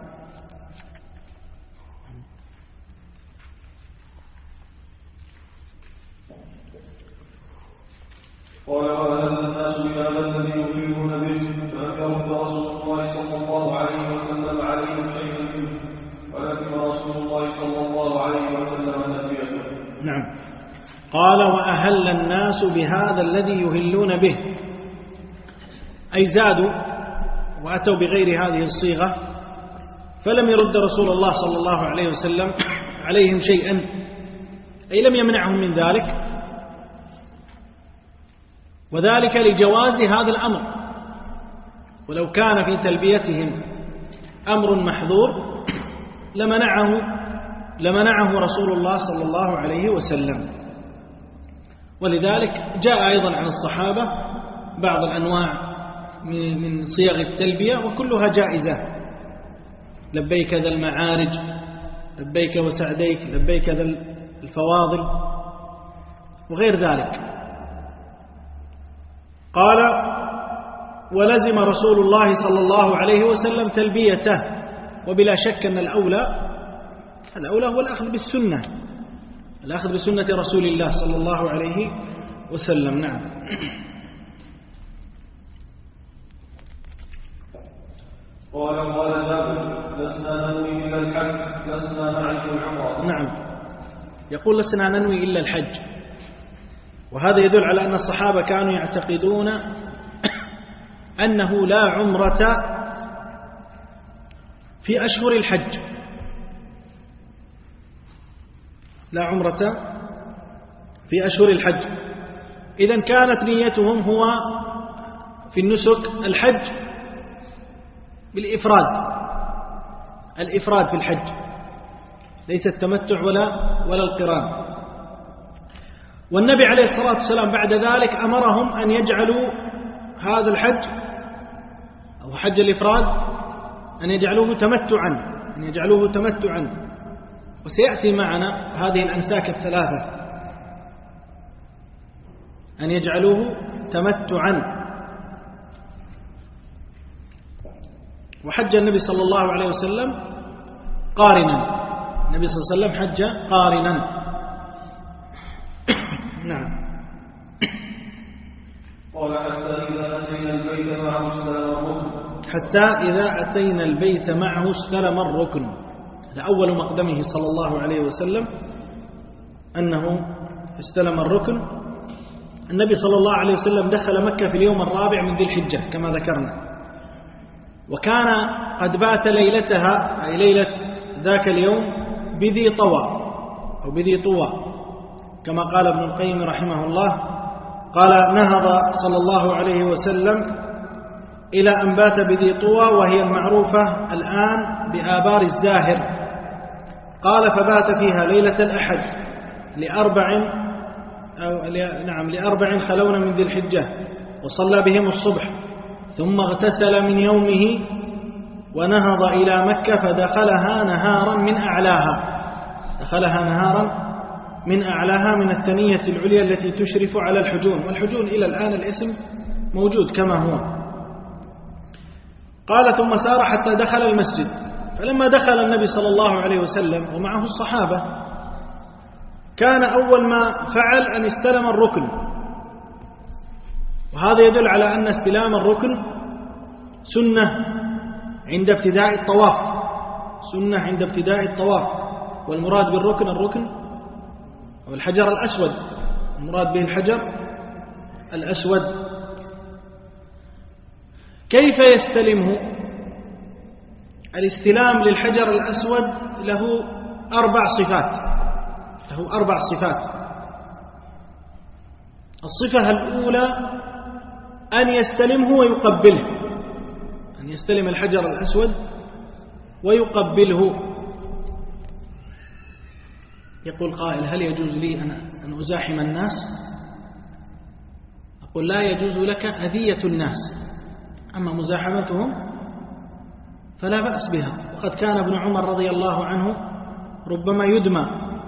قال وهل الناس بهذا الذي يؤمنون به فأنكروا رسول الله صلى الله عليه وسلم عليهم شيئا منه، ولكن رسول الله صلى الله عليه وسلم نبيه. نعم. قال وأهل الناس بهذا الذي يهلون به، أي زادوا وأتوا بغير هذه الصيغة، فلم يرد رسول الله صلى الله عليه وسلم عليهم شيئا، أي لم يمنعهم من ذلك، وذلك لجواز هذا الأمر. ولو كان في تلبيتهم أمر محظور لمنعه لمنعه رسول الله صلى الله عليه وسلم. ولذلك جاء أيضا عن الصحابة بعض الأنواع من صيغ التلبية وكلها جائزة، لبيك ذا المعارج، لبيك وسعديك، لبيك ذا الفواضل وغير ذلك. قال ولزم رسول الله صلى الله عليه وسلم تلبيته، وبلا شك أن الأولى الأولى هو الأخذ بالسنة الأخذ بسنة رسول الله صلى الله عليه وسلم. نعم. قال قال جابر لسنا ننوي إلا الحج لسنا نعرف العمرة. نعم، يقول لسنا ننوي إلا الحج، وهذا يدل على أن الصحابة كانوا يعتقدون أنه لا عمرة في أشهر الحج، لا عمرة في أشهر الحج. إذن كانت نيتهم هو في النسك الحج بالإفراد، الإفراد في الحج، ليس التمتع ولا ولا القران. والنبي عليه الصلاة والسلام بعد ذلك أمرهم أن يجعلوا هذا الحج أو حج الإفراد أن يجعلوه تمتعا أن يجعلوه تمتعا وسيأتي معنا هذه الأنساك الثلاثة أن يجعلوه تمتعا. وحج النبي صلى الله عليه وسلم قارنا، النبي صلى الله عليه وسلم حج قارنا. نعم. قال حتى إذا أتينا البيت معه استلم الركن. حتى إذا أتينا البيت معه استلم الركن، هذا أول مقدمه صلى الله عليه وسلم أنه استلم الركن. النبي صلى الله عليه وسلم دخل مكة في اليوم الرابع من ذي الحجة كما ذكرنا، وكان قد بات ليلتها أي ليلة ذاك اليوم بذي طوى أو بذي طوى كما قال ابن القيم رحمه الله. قال نهض صلى الله عليه وسلم إلى أن بات بذي طوى وهي المعروفة الآن بآبار الزاهر. قال فبات فيها ليلة الأحد لأربع أو نعم لأربع خلون من ذي الحجة وصلى بهم الصبح ثم اغتسل من يومه ونهض إلى مكة فدخلها نهارا من أعلاها دخلها نهارا من أعلاها من الثنية العليا التي تشرف على الحجون، والحجون إلى الآن الاسم موجود كما هو. قال ثم سار حتى دخل المسجد، فلما دخل النبي صلى الله عليه وسلم ومعه الصحابة كان أول ما فعل أن استلم الركن، وهذا يدل على أن استلام الركن سنة عند ابتداء الطواف، سنة عند ابتداء الطواف. والمراد بالركن الركن أو الحجر الأسود، المراد به الحجر الأسود. كيف يستلمه؟ الاستلام للحجر الأسود له أربع صفات له أربع صفات. الصفة الأولى أن يستلمه ويقبله، أن يستلم الحجر الأسود ويقبله. يقول قائل: هل يجوز لي أن أن أزاحم الناس؟ أقول: لا يجوز لك أذية الناس، أما مزاحمتهم فلا بأس بها. وقد كان ابن عمر رضي الله عنه ربما يدمى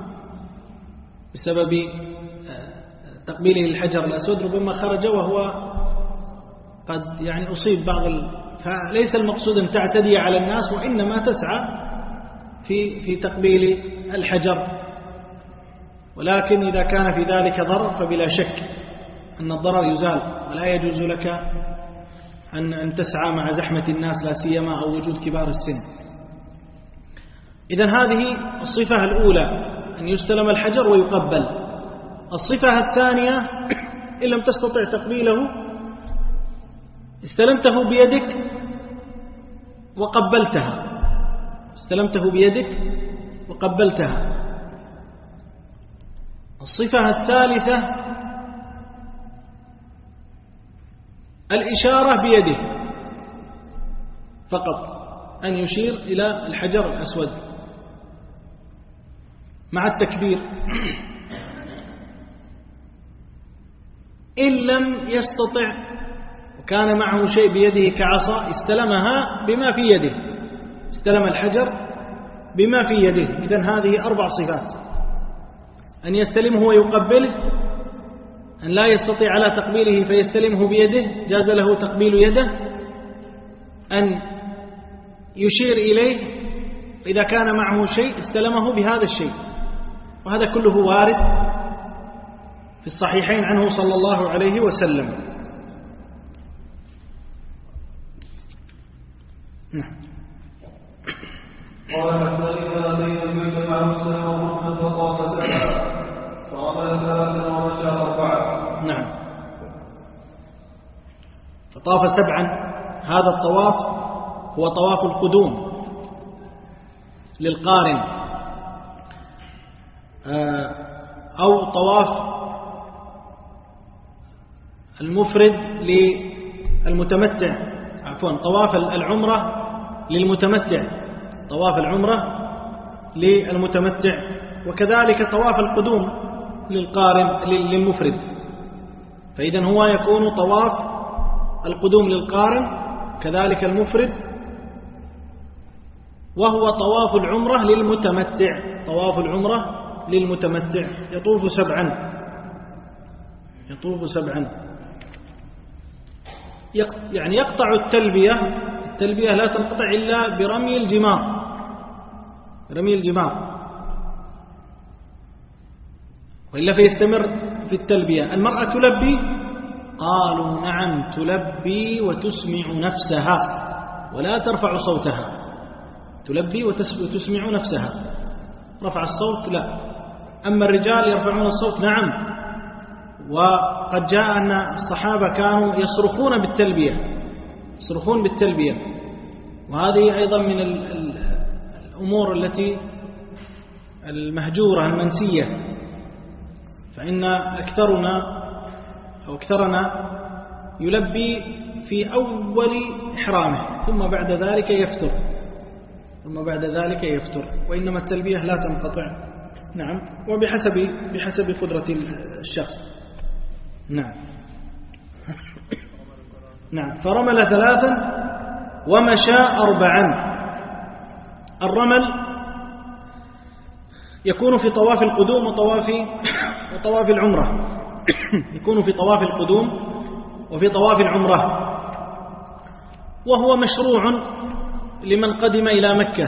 بسبب تقبيله الحجر الأسود، ربما خرج وهو قد يعني أصيب بعض ال... فليس المقصود أن تعتدي على الناس، وإنما تسعى في في تقبيل الحجر. ولكن إذا كان في ذلك ضرر فبلا شك أن الضرر يزال، ولا يجوز لك أن أن تسعى مع زحمة الناس، لا سيما أو وجود كبار السن. إذن هذه الصفة الأولى، أن يستلم الحجر ويقبل. الصفة الثانية: إن لم تستطع تقبيله استلمته بيدك وقبلتها، استلمته بيدك وقبلتها. الصفة الثالثة: الإشارة بيده فقط، أن يشير إلى الحجر الأسود مع التكبير. إن لم يستطع وكان معه شيء بيده كعصا استلمها بما في يده، استلم الحجر بما في يده. إذن هذه أربع صفات: أن يستلمه ويقبله، أن لا يستطيع على تقبيله فيستلمه بيده جاز له تقبيل يده، أن يشير إليه إذا كان معه شيء استلمه بهذا الشيء. وهذا كله وارد في الصحيحين عنه صلى الله عليه وسلم. نعم. قال: حتى إذا أتينا البيت مع مسلم وركنا فطاف سبعا فعمل ثلاثا ومشى أربعا. نعم. فطاف سبعا، هذا الطواف هو طواف القدوم للقارن، أو طواف المفرد للمتمتع، عفوا طواف العمرة للمتمتع، طواف العمرة للمتمتع، وكذلك طواف القدوم للقارن للمفرد. فإذا هو يكون طواف القدوم للقارن كذلك المفرد، وهو طواف العمرة للمتمتع، طواف العمرة للمتمتع يطوف سبعا، يطوف سبعا يعني يقطع التلبية. التلبية لا تنقطع إلا برمي الجمار، رمي الجمار، وإلا فيستمر في التلبية. المرأة تلبي؟ قالوا نعم، تلبي وتسمع نفسها ولا ترفع صوتها، تلبي وتسمع نفسها، رفع الصوت لا. أما الرجال يرفعون الصوت نعم، وقد جاء أن الصحابة كانوا يصرخون بالتلبية، يصرخون بالتلبية. وهذه أيضا من الأمور التي المهجورة المنسية، فإن أكثرنا أو أكثرنا يلبي في أول إحرامه، ثم بعد ذلك يفتر ثم بعد ذلك يفتر وإنما التلبية لا تنقطع نعم، وبحسب بحسب قدرة الشخص. نعم نعم. فرمل ثلاثا ومشى أربعا. الرمل يكون في طواف القدوم وطواف وطواف العمرة يكون في طواف القدوم وفي طواف العمرة، وهو مشروع لمن قدم إلى مكة،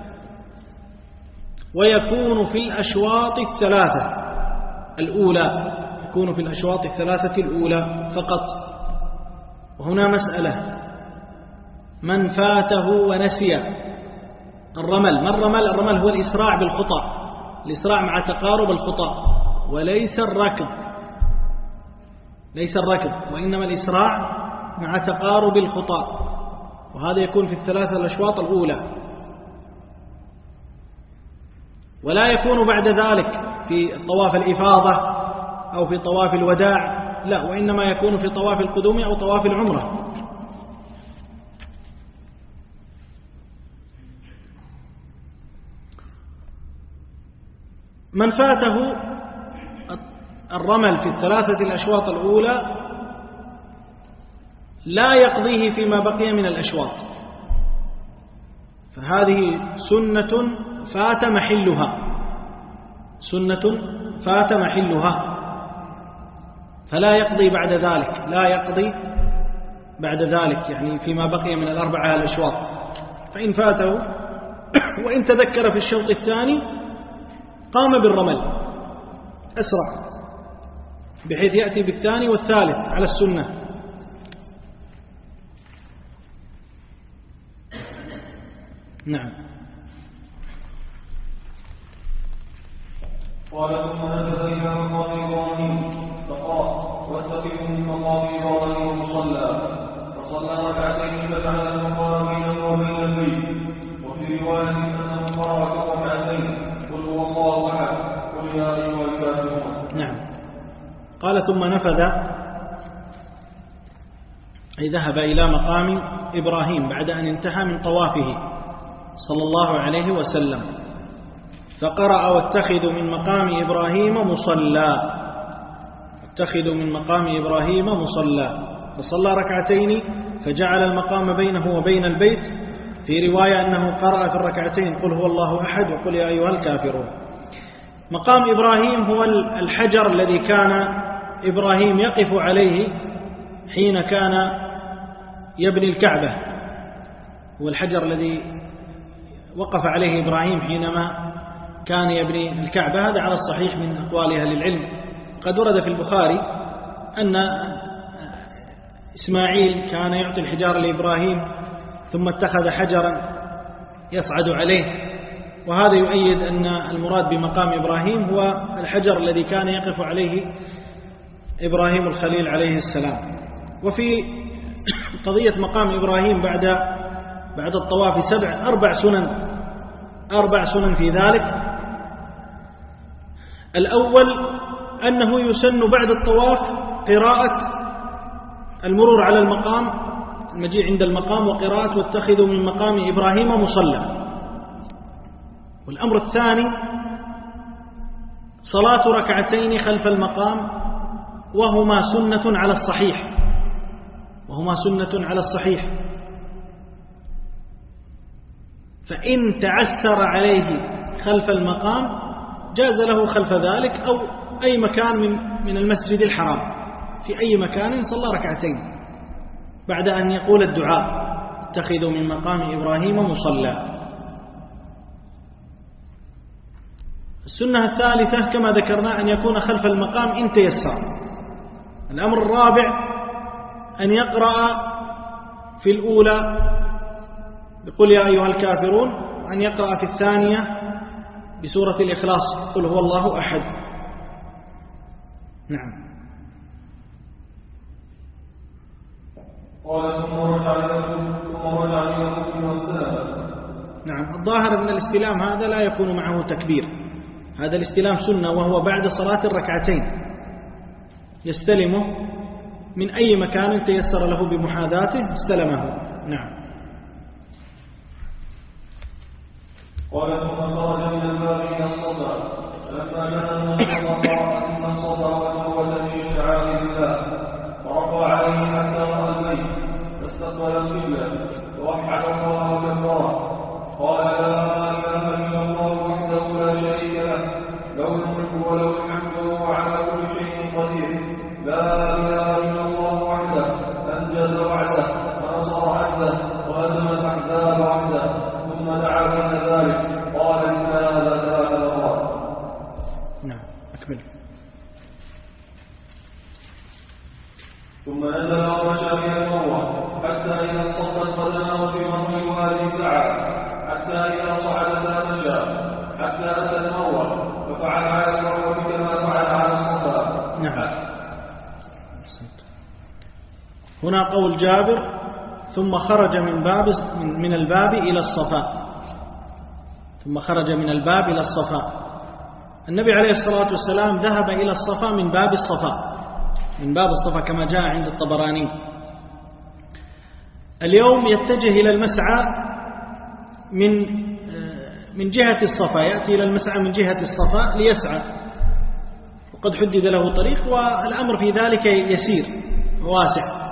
ويكون في الأشواط الثلاثة الأولى يكون في الأشواط الثلاثة الأولى فقط. وهنا مسألة: من فاته ونسي الرمل. ما الرمل؟ الرمل هو الإسراع بالخطأ، الإسراع مع تقارب الخطأ، وليس الركض ليس الركض وإنما الإسراع مع تقارب الخطأ، وهذا يكون في الثلاثة الأشواط الأولى، ولا يكون بعد ذلك في طواف الإفاضة أو في طواف الوداع، لا، وإنما يكون في طواف القدوم أو طواف العمرة. من فاته الرمل في الثلاثة الأشواط الأولى لا يقضيه فيما بقي من الأشواط، فهذه سنة فات محلها سنة فات محلها فلا يقضي بعد ذلك لا يقضي بعد ذلك يعني فيما بقي من الأربعة الأشواط. فإن فاته وإن تذكر في الشوط الثاني قام بالرمل أسرع، بحيث يأتي بالثاني والثالث على السنة. نعم. قال ثم نزل إلى مقام إبراهيم فقال: واتقوا من مقام إبراهيم مصلى، فصلى ركعتين فجعل المقام بينه وبين البيت. وفي رواية أنه قرأ ركعتين قل هو الله أحد قل يا أيها الكافرون. نعم. قال ثم نفذ، أي ذهب إلى مقام إبراهيم بعد أن انتهى من طوافه صلى الله عليه وسلم، فقرأ: واتخذوا من مقام إبراهيم مصلى اتخذوا من مقام إبراهيم مصلى فصلى ركعتين فجعل المقام بينه وبين البيت. في رواية أنه قرأ في الركعتين قل هو الله أحد وقل يا أيها الكافرون. مقام إبراهيم هو الحجر الذي كان إبراهيم يقف عليه حين كان يبني الكعبة، هو الحجر الذي وقف عليه إبراهيم حينما كان يبني الكعبة. هذا على الصحيح من أقوال أهل العلم. قد ورد في البخاري أن إسماعيل كان يعطي الحجار لإبراهيم ثم اتخذ حجرا يصعد عليه، وهذا يؤيد أن المراد بمقام إبراهيم هو الحجر الذي كان يقف عليه إبراهيم الخليل عليه السلام. وفي قضية مقام إبراهيم بعد بعد الطواف سبع أربع سنن أربع سنن في ذلك. الأول أنه يسن بعد الطواف قراءة المرور على المقام، المجيء عند المقام، وقراءة واتخذوا من مقام إبراهيم مصلى. والأمر الثاني صلاة ركعتين خلف المقام، وهما سنة على الصحيح وهما سنة على الصحيح فإن تعسر عليه خلف المقام جاز له خلف ذلك أو أي مكان من من المسجد الحرام، في أي مكان صلى ركعتين بعد أن يقول الدعاء: اتخذوا من مقام إبراهيم مصلى. السنة الثالثة كما ذكرنا أن يكون خلف المقام إن تيسر. الأمر الرابع أن يقرأ في الأولى بقول يا أيها الكافرون، وأن يقرأ في الثانية بسورة الإخلاص قل هو الله أحد. نعم. قال ثم رجع إلى الركن والسلام. نعم. الظاهر أن الاستلام هذا لا يكون معه تكبير، هذا الاستلام سنة، وهو بعد صلاة الركعتين يستلمه من أي مكان تيسر له بمحاذاته استلمه. نعم. قال ثم خرج من الباب إلى الصلاة فلما كان المصطفى إن الصفا والمروة من شعائر الله ورفع عليه حتى رأى البيت فاستقبل القبلة ووحد الله وكبره قال لا إله إلا الله وحده لا شريك له له الملك وله الحمد وهو على كل شيء قدير لا إله إلا الله وحده أنجز وعده ونصر عبده وهزم الأحزاب وحده ثم دعا بين ذلك قال إن هذا ثلاث مرات. نعم أكمل. ثم نزل ومشى إلى المروة حتى إذا انصبت قدمه في مرمى الوادي سعى حتى إذا صعدتا مشى حتى أتى المروة ففعل على المروة كما فعل على الصفا. نعم. هنا قول جابر ثم خرج من باب من الباب إلى الصفا ثم خرج من الباب إلى الصفا. النبي عليه الصلاة والسلام ذهب إلى الصفا من باب الصفا من باب الصفا كما جاء عند الطبراني. اليوم يتجه إلى المسعى من من جهة الصفا، يأتي إلى المسعى من جهة الصفا ليسعى، وقد حدد له طريق والأمر في ذلك يسير واسع.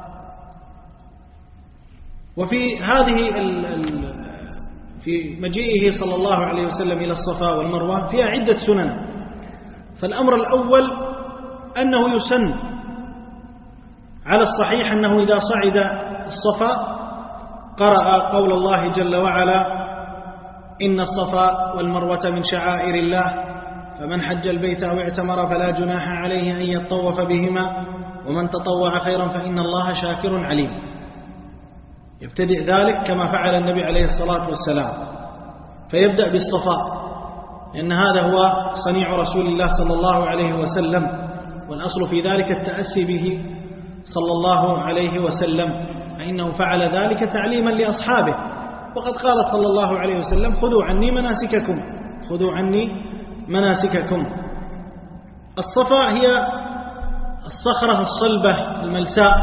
وفي هذه ال ال في مجيئه صلى الله عليه وسلم إلى الصفا والمروة فيها عدة سنن. فالأمر الأول أنه يسن على الصحيح أنه إذا صعد الصفا قرأ قول الله جل وعلا إن الصفا والمروة من شعائر الله فمن حج البيت أو اعتمر فلا جناح عليه أن يطوف بهما ومن تطوع خيرا فإن الله شاكر عليم. يبتدئ ذلك كما فعل النبي عليه الصلاة والسلام، فيبدأ بالصفا لأن هذا هو صنيع رسول الله صلى الله عليه وسلم، والأصل في ذلك التأسي به صلى الله عليه وسلم، فإنه فعل ذلك تعليما لأصحابه. وقد قال صلى الله عليه وسلم خذوا عني مناسككم خذوا عني مناسككم. الصفا هي الصخرة الصلبة الملساء،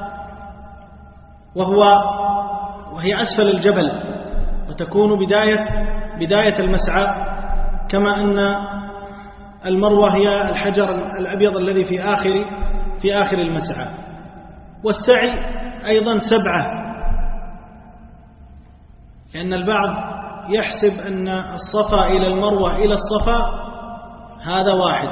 وهو وهي أسفل الجبل، وتكون بداية بداية المسعى، كما أن المروة هي الحجر الأبيض الذي في آخر في آخر المسعى. والسعي أيضا سبعة، لأن البعض يحسب أن الصفا إلى المروة إلى الصفا هذا واحد،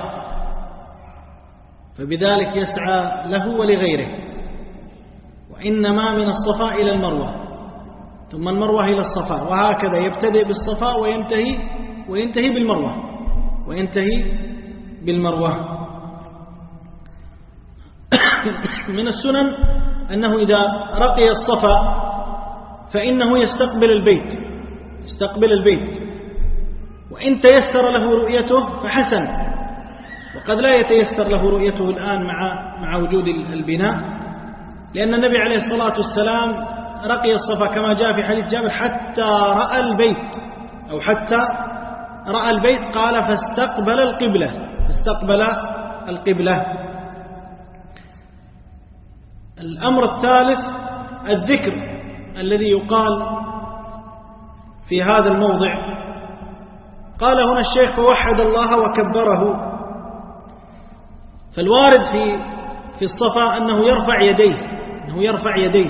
فبذلك يسعى له ولغيره، وإنما من الصفا إلى المروة ثم المروة إلى الصفا، وهكذا يبتدئ بالصفا وينتهي وينتهي بالمروة وينتهي بالمروة. من السنن أنه إذا رقي الصفا فإنه يستقبل البيت يستقبل البيت وإن تيسر له رؤيته فحسن، وقد لا يتيسر له رؤيته الآن مع مع وجود البناء، لأن النبي عليه الصلاة والسلام رقي الصفا كما جاء في حديث جابر حتى رأى البيت أو حتى رأى البيت قال فاستقبل القبلة فاستقبل القبلة. الأمر الثالث الذكر الذي يقال في هذا الموضع. قال هنا الشيخ فوحد الله وكبره. فالوارد في في الصفا أنه يرفع يديه أنه يرفع يديه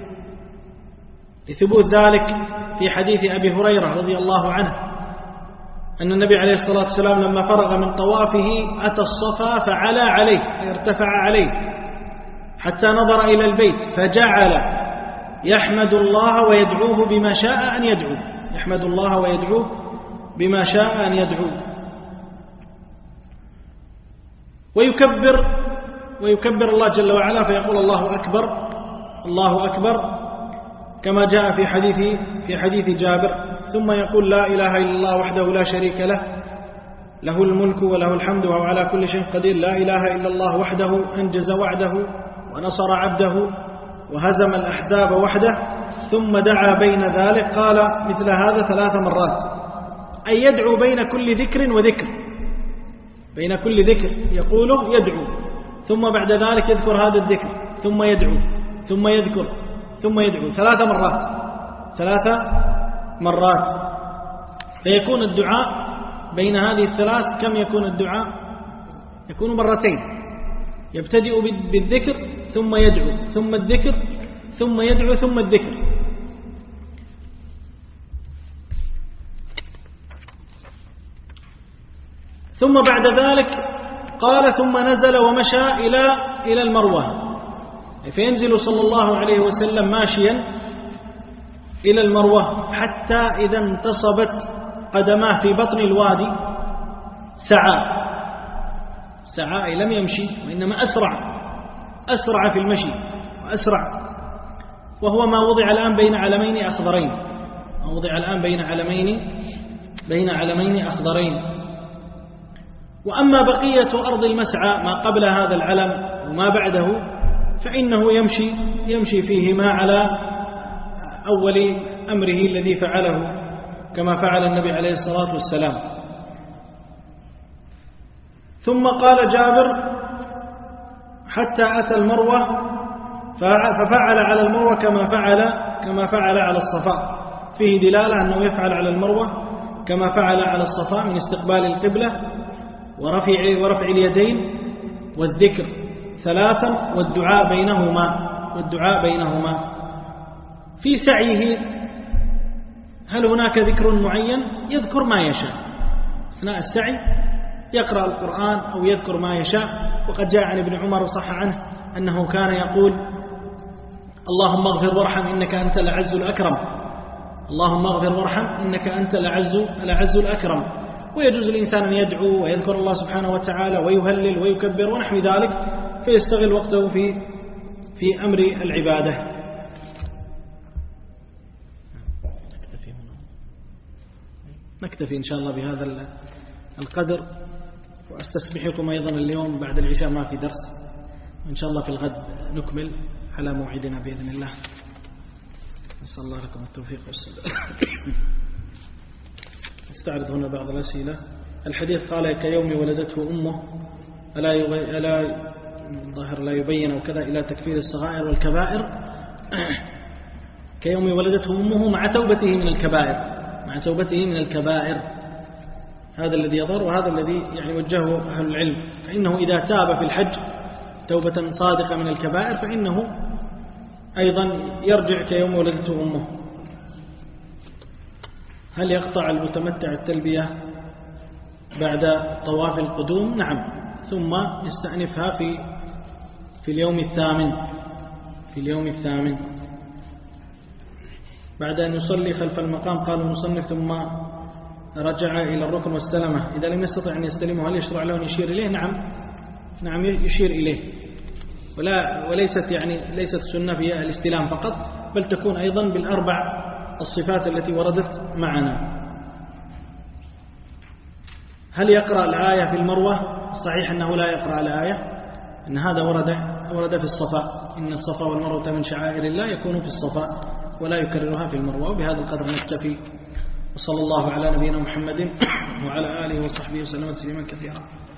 لثبوت ذلك في حديث أبي هريرة رضي الله عنه أن النبي عليه الصلاة والسلام لما فرغ من طوافه أتى الصفا فعلى عليه ارتفع عليه حتى نظر إلى البيت فجعل يحمد الله ويدعوه بما شاء أن يدعو يحمد الله ويدعوه بما شاء أن يدعو ويكبر ويكبر الله جل وعلا فيقول الله أكبر الله أكبر كما جاء في حديث في حديث جابر، ثم يقول لا إله إلا الله وحده لا شريك له له الملك وله الحمد وهو على كل شيء قدير لا إله إلا الله وحده أنجز وعده ونصر عبده وهزم الأحزاب وحده ثم دعا بين ذلك قال مثل هذا ثلاث مرات، أي يدعو بين كل ذكر وذكر بين كل ذكر يقوله يدعو، ثم بعد ذلك يذكر هذا الذكر ثم يدعو ثم يذكر ثم يدعو ثلاث مرات ثلاث مرات فيكون الدعاء بين هذه الثلاث كم يكون الدعاء؟ يكون مرتين، يبتدئ بالذكر ثم يدعو ثم الذكر ثم يدعو ثم الذكر. ثم بعد ذلك قال ثم نزل ومشى إلى إلى المروة، فينزل صلى الله عليه وسلم ماشيا إلى المروة حتى إذا انتصبت قدماه في بطن الوادي سعى سعى لم يمشي وإنما أسرع أسرع في المشي وأسرع، وهو ما وضع الآن بين علمين أخضرين ما وضع الآن بين علمين بين علمين أخضرين. وأما بقية أرض المسعى ما قبل هذا العلم وما بعده فإنه يمشي يمشي فيهما على أول أمره الذي فعله كما فعل النبي عليه الصلاة والسلام. ثم قال جابر حتى أتى المروة ففعل على المروة كما فعل كما فعل على الصفا، فيه دلالة أنه يفعل على المروة كما فعل على الصفا من استقبال القبلة ورفع ورفع اليدين والذكر ثلاثا والدعاء بينهما والدعاء بينهما. في سعيه هل هناك ذكر معين؟ يذكر ما يشاء أثناء السعي، يقرأ القرآن أو يذكر ما يشاء. وقد جاء عن ابن عمر صح عنه أنه كان يقول اللهم اغفر وارحم إنك أنت الأعز الأكرم، اللهم اغفر وارحم إنك أنت الأعز الأعز الأكرم. ويجوز الإنسان أن يدعو ويذكر الله سبحانه وتعالى ويهلل ويكبر ونحو ذلك، فيستغل وقته في في أمر العبادة. نكتفي إن شاء الله بهذا القدر، وأستسمحكم أيضا اليوم بعد العشاء ما في درس، وإن شاء الله في الغد نكمل على موعدنا بإذن الله. نسأل الله لكم التوفيق والسداد. نستعرض هنا بعض الأسئلة. الحديث قال كيوم ولدته أمه ألا يبي... ألا ظاهر لا يبين وكذا إلى تكفير الصغائر والكبائر. كيوم ولدته أمه مع توبته من الكبائر مع توبته من الكبائر هذا الذي يظهر، وهذا الذي يعني وجهه أهل العلم. فإنه إذا تاب في الحج توبة صادقة من الكبائر فإنه أيضا يرجع كيوم ولدته أمه. هل يقطع المتمتع التلبية بعد طواف القدوم؟ نعم، ثم يستأنفها في في اليوم الثامن في اليوم الثامن بعد أن يصلي خلف المقام. قال المصنف ثم رجع إلى الركن واستلمه. إذا لم يستطع أن يستلمه هل يشرع له أن يشير إليه؟ نعم نعم يشير إليه، ولا وليست يعني ليست سنة في الاستلام فقط، بل تكون أيضا بالأربع الصفات التي وردت معنا. هل يقرأ الآية في المروة؟ صحيح أنه لا يقرأ الآية، أن هذا ورد ورد في الصفاء، إن الصفا والمروة من شعائر الله يكون في الصفاء ولا يكررها في المروة. وبهذا القدر نكتفي، وصلى الله على نبينا محمد وعلى آله وصحبه وسلم تسليما كثيرا.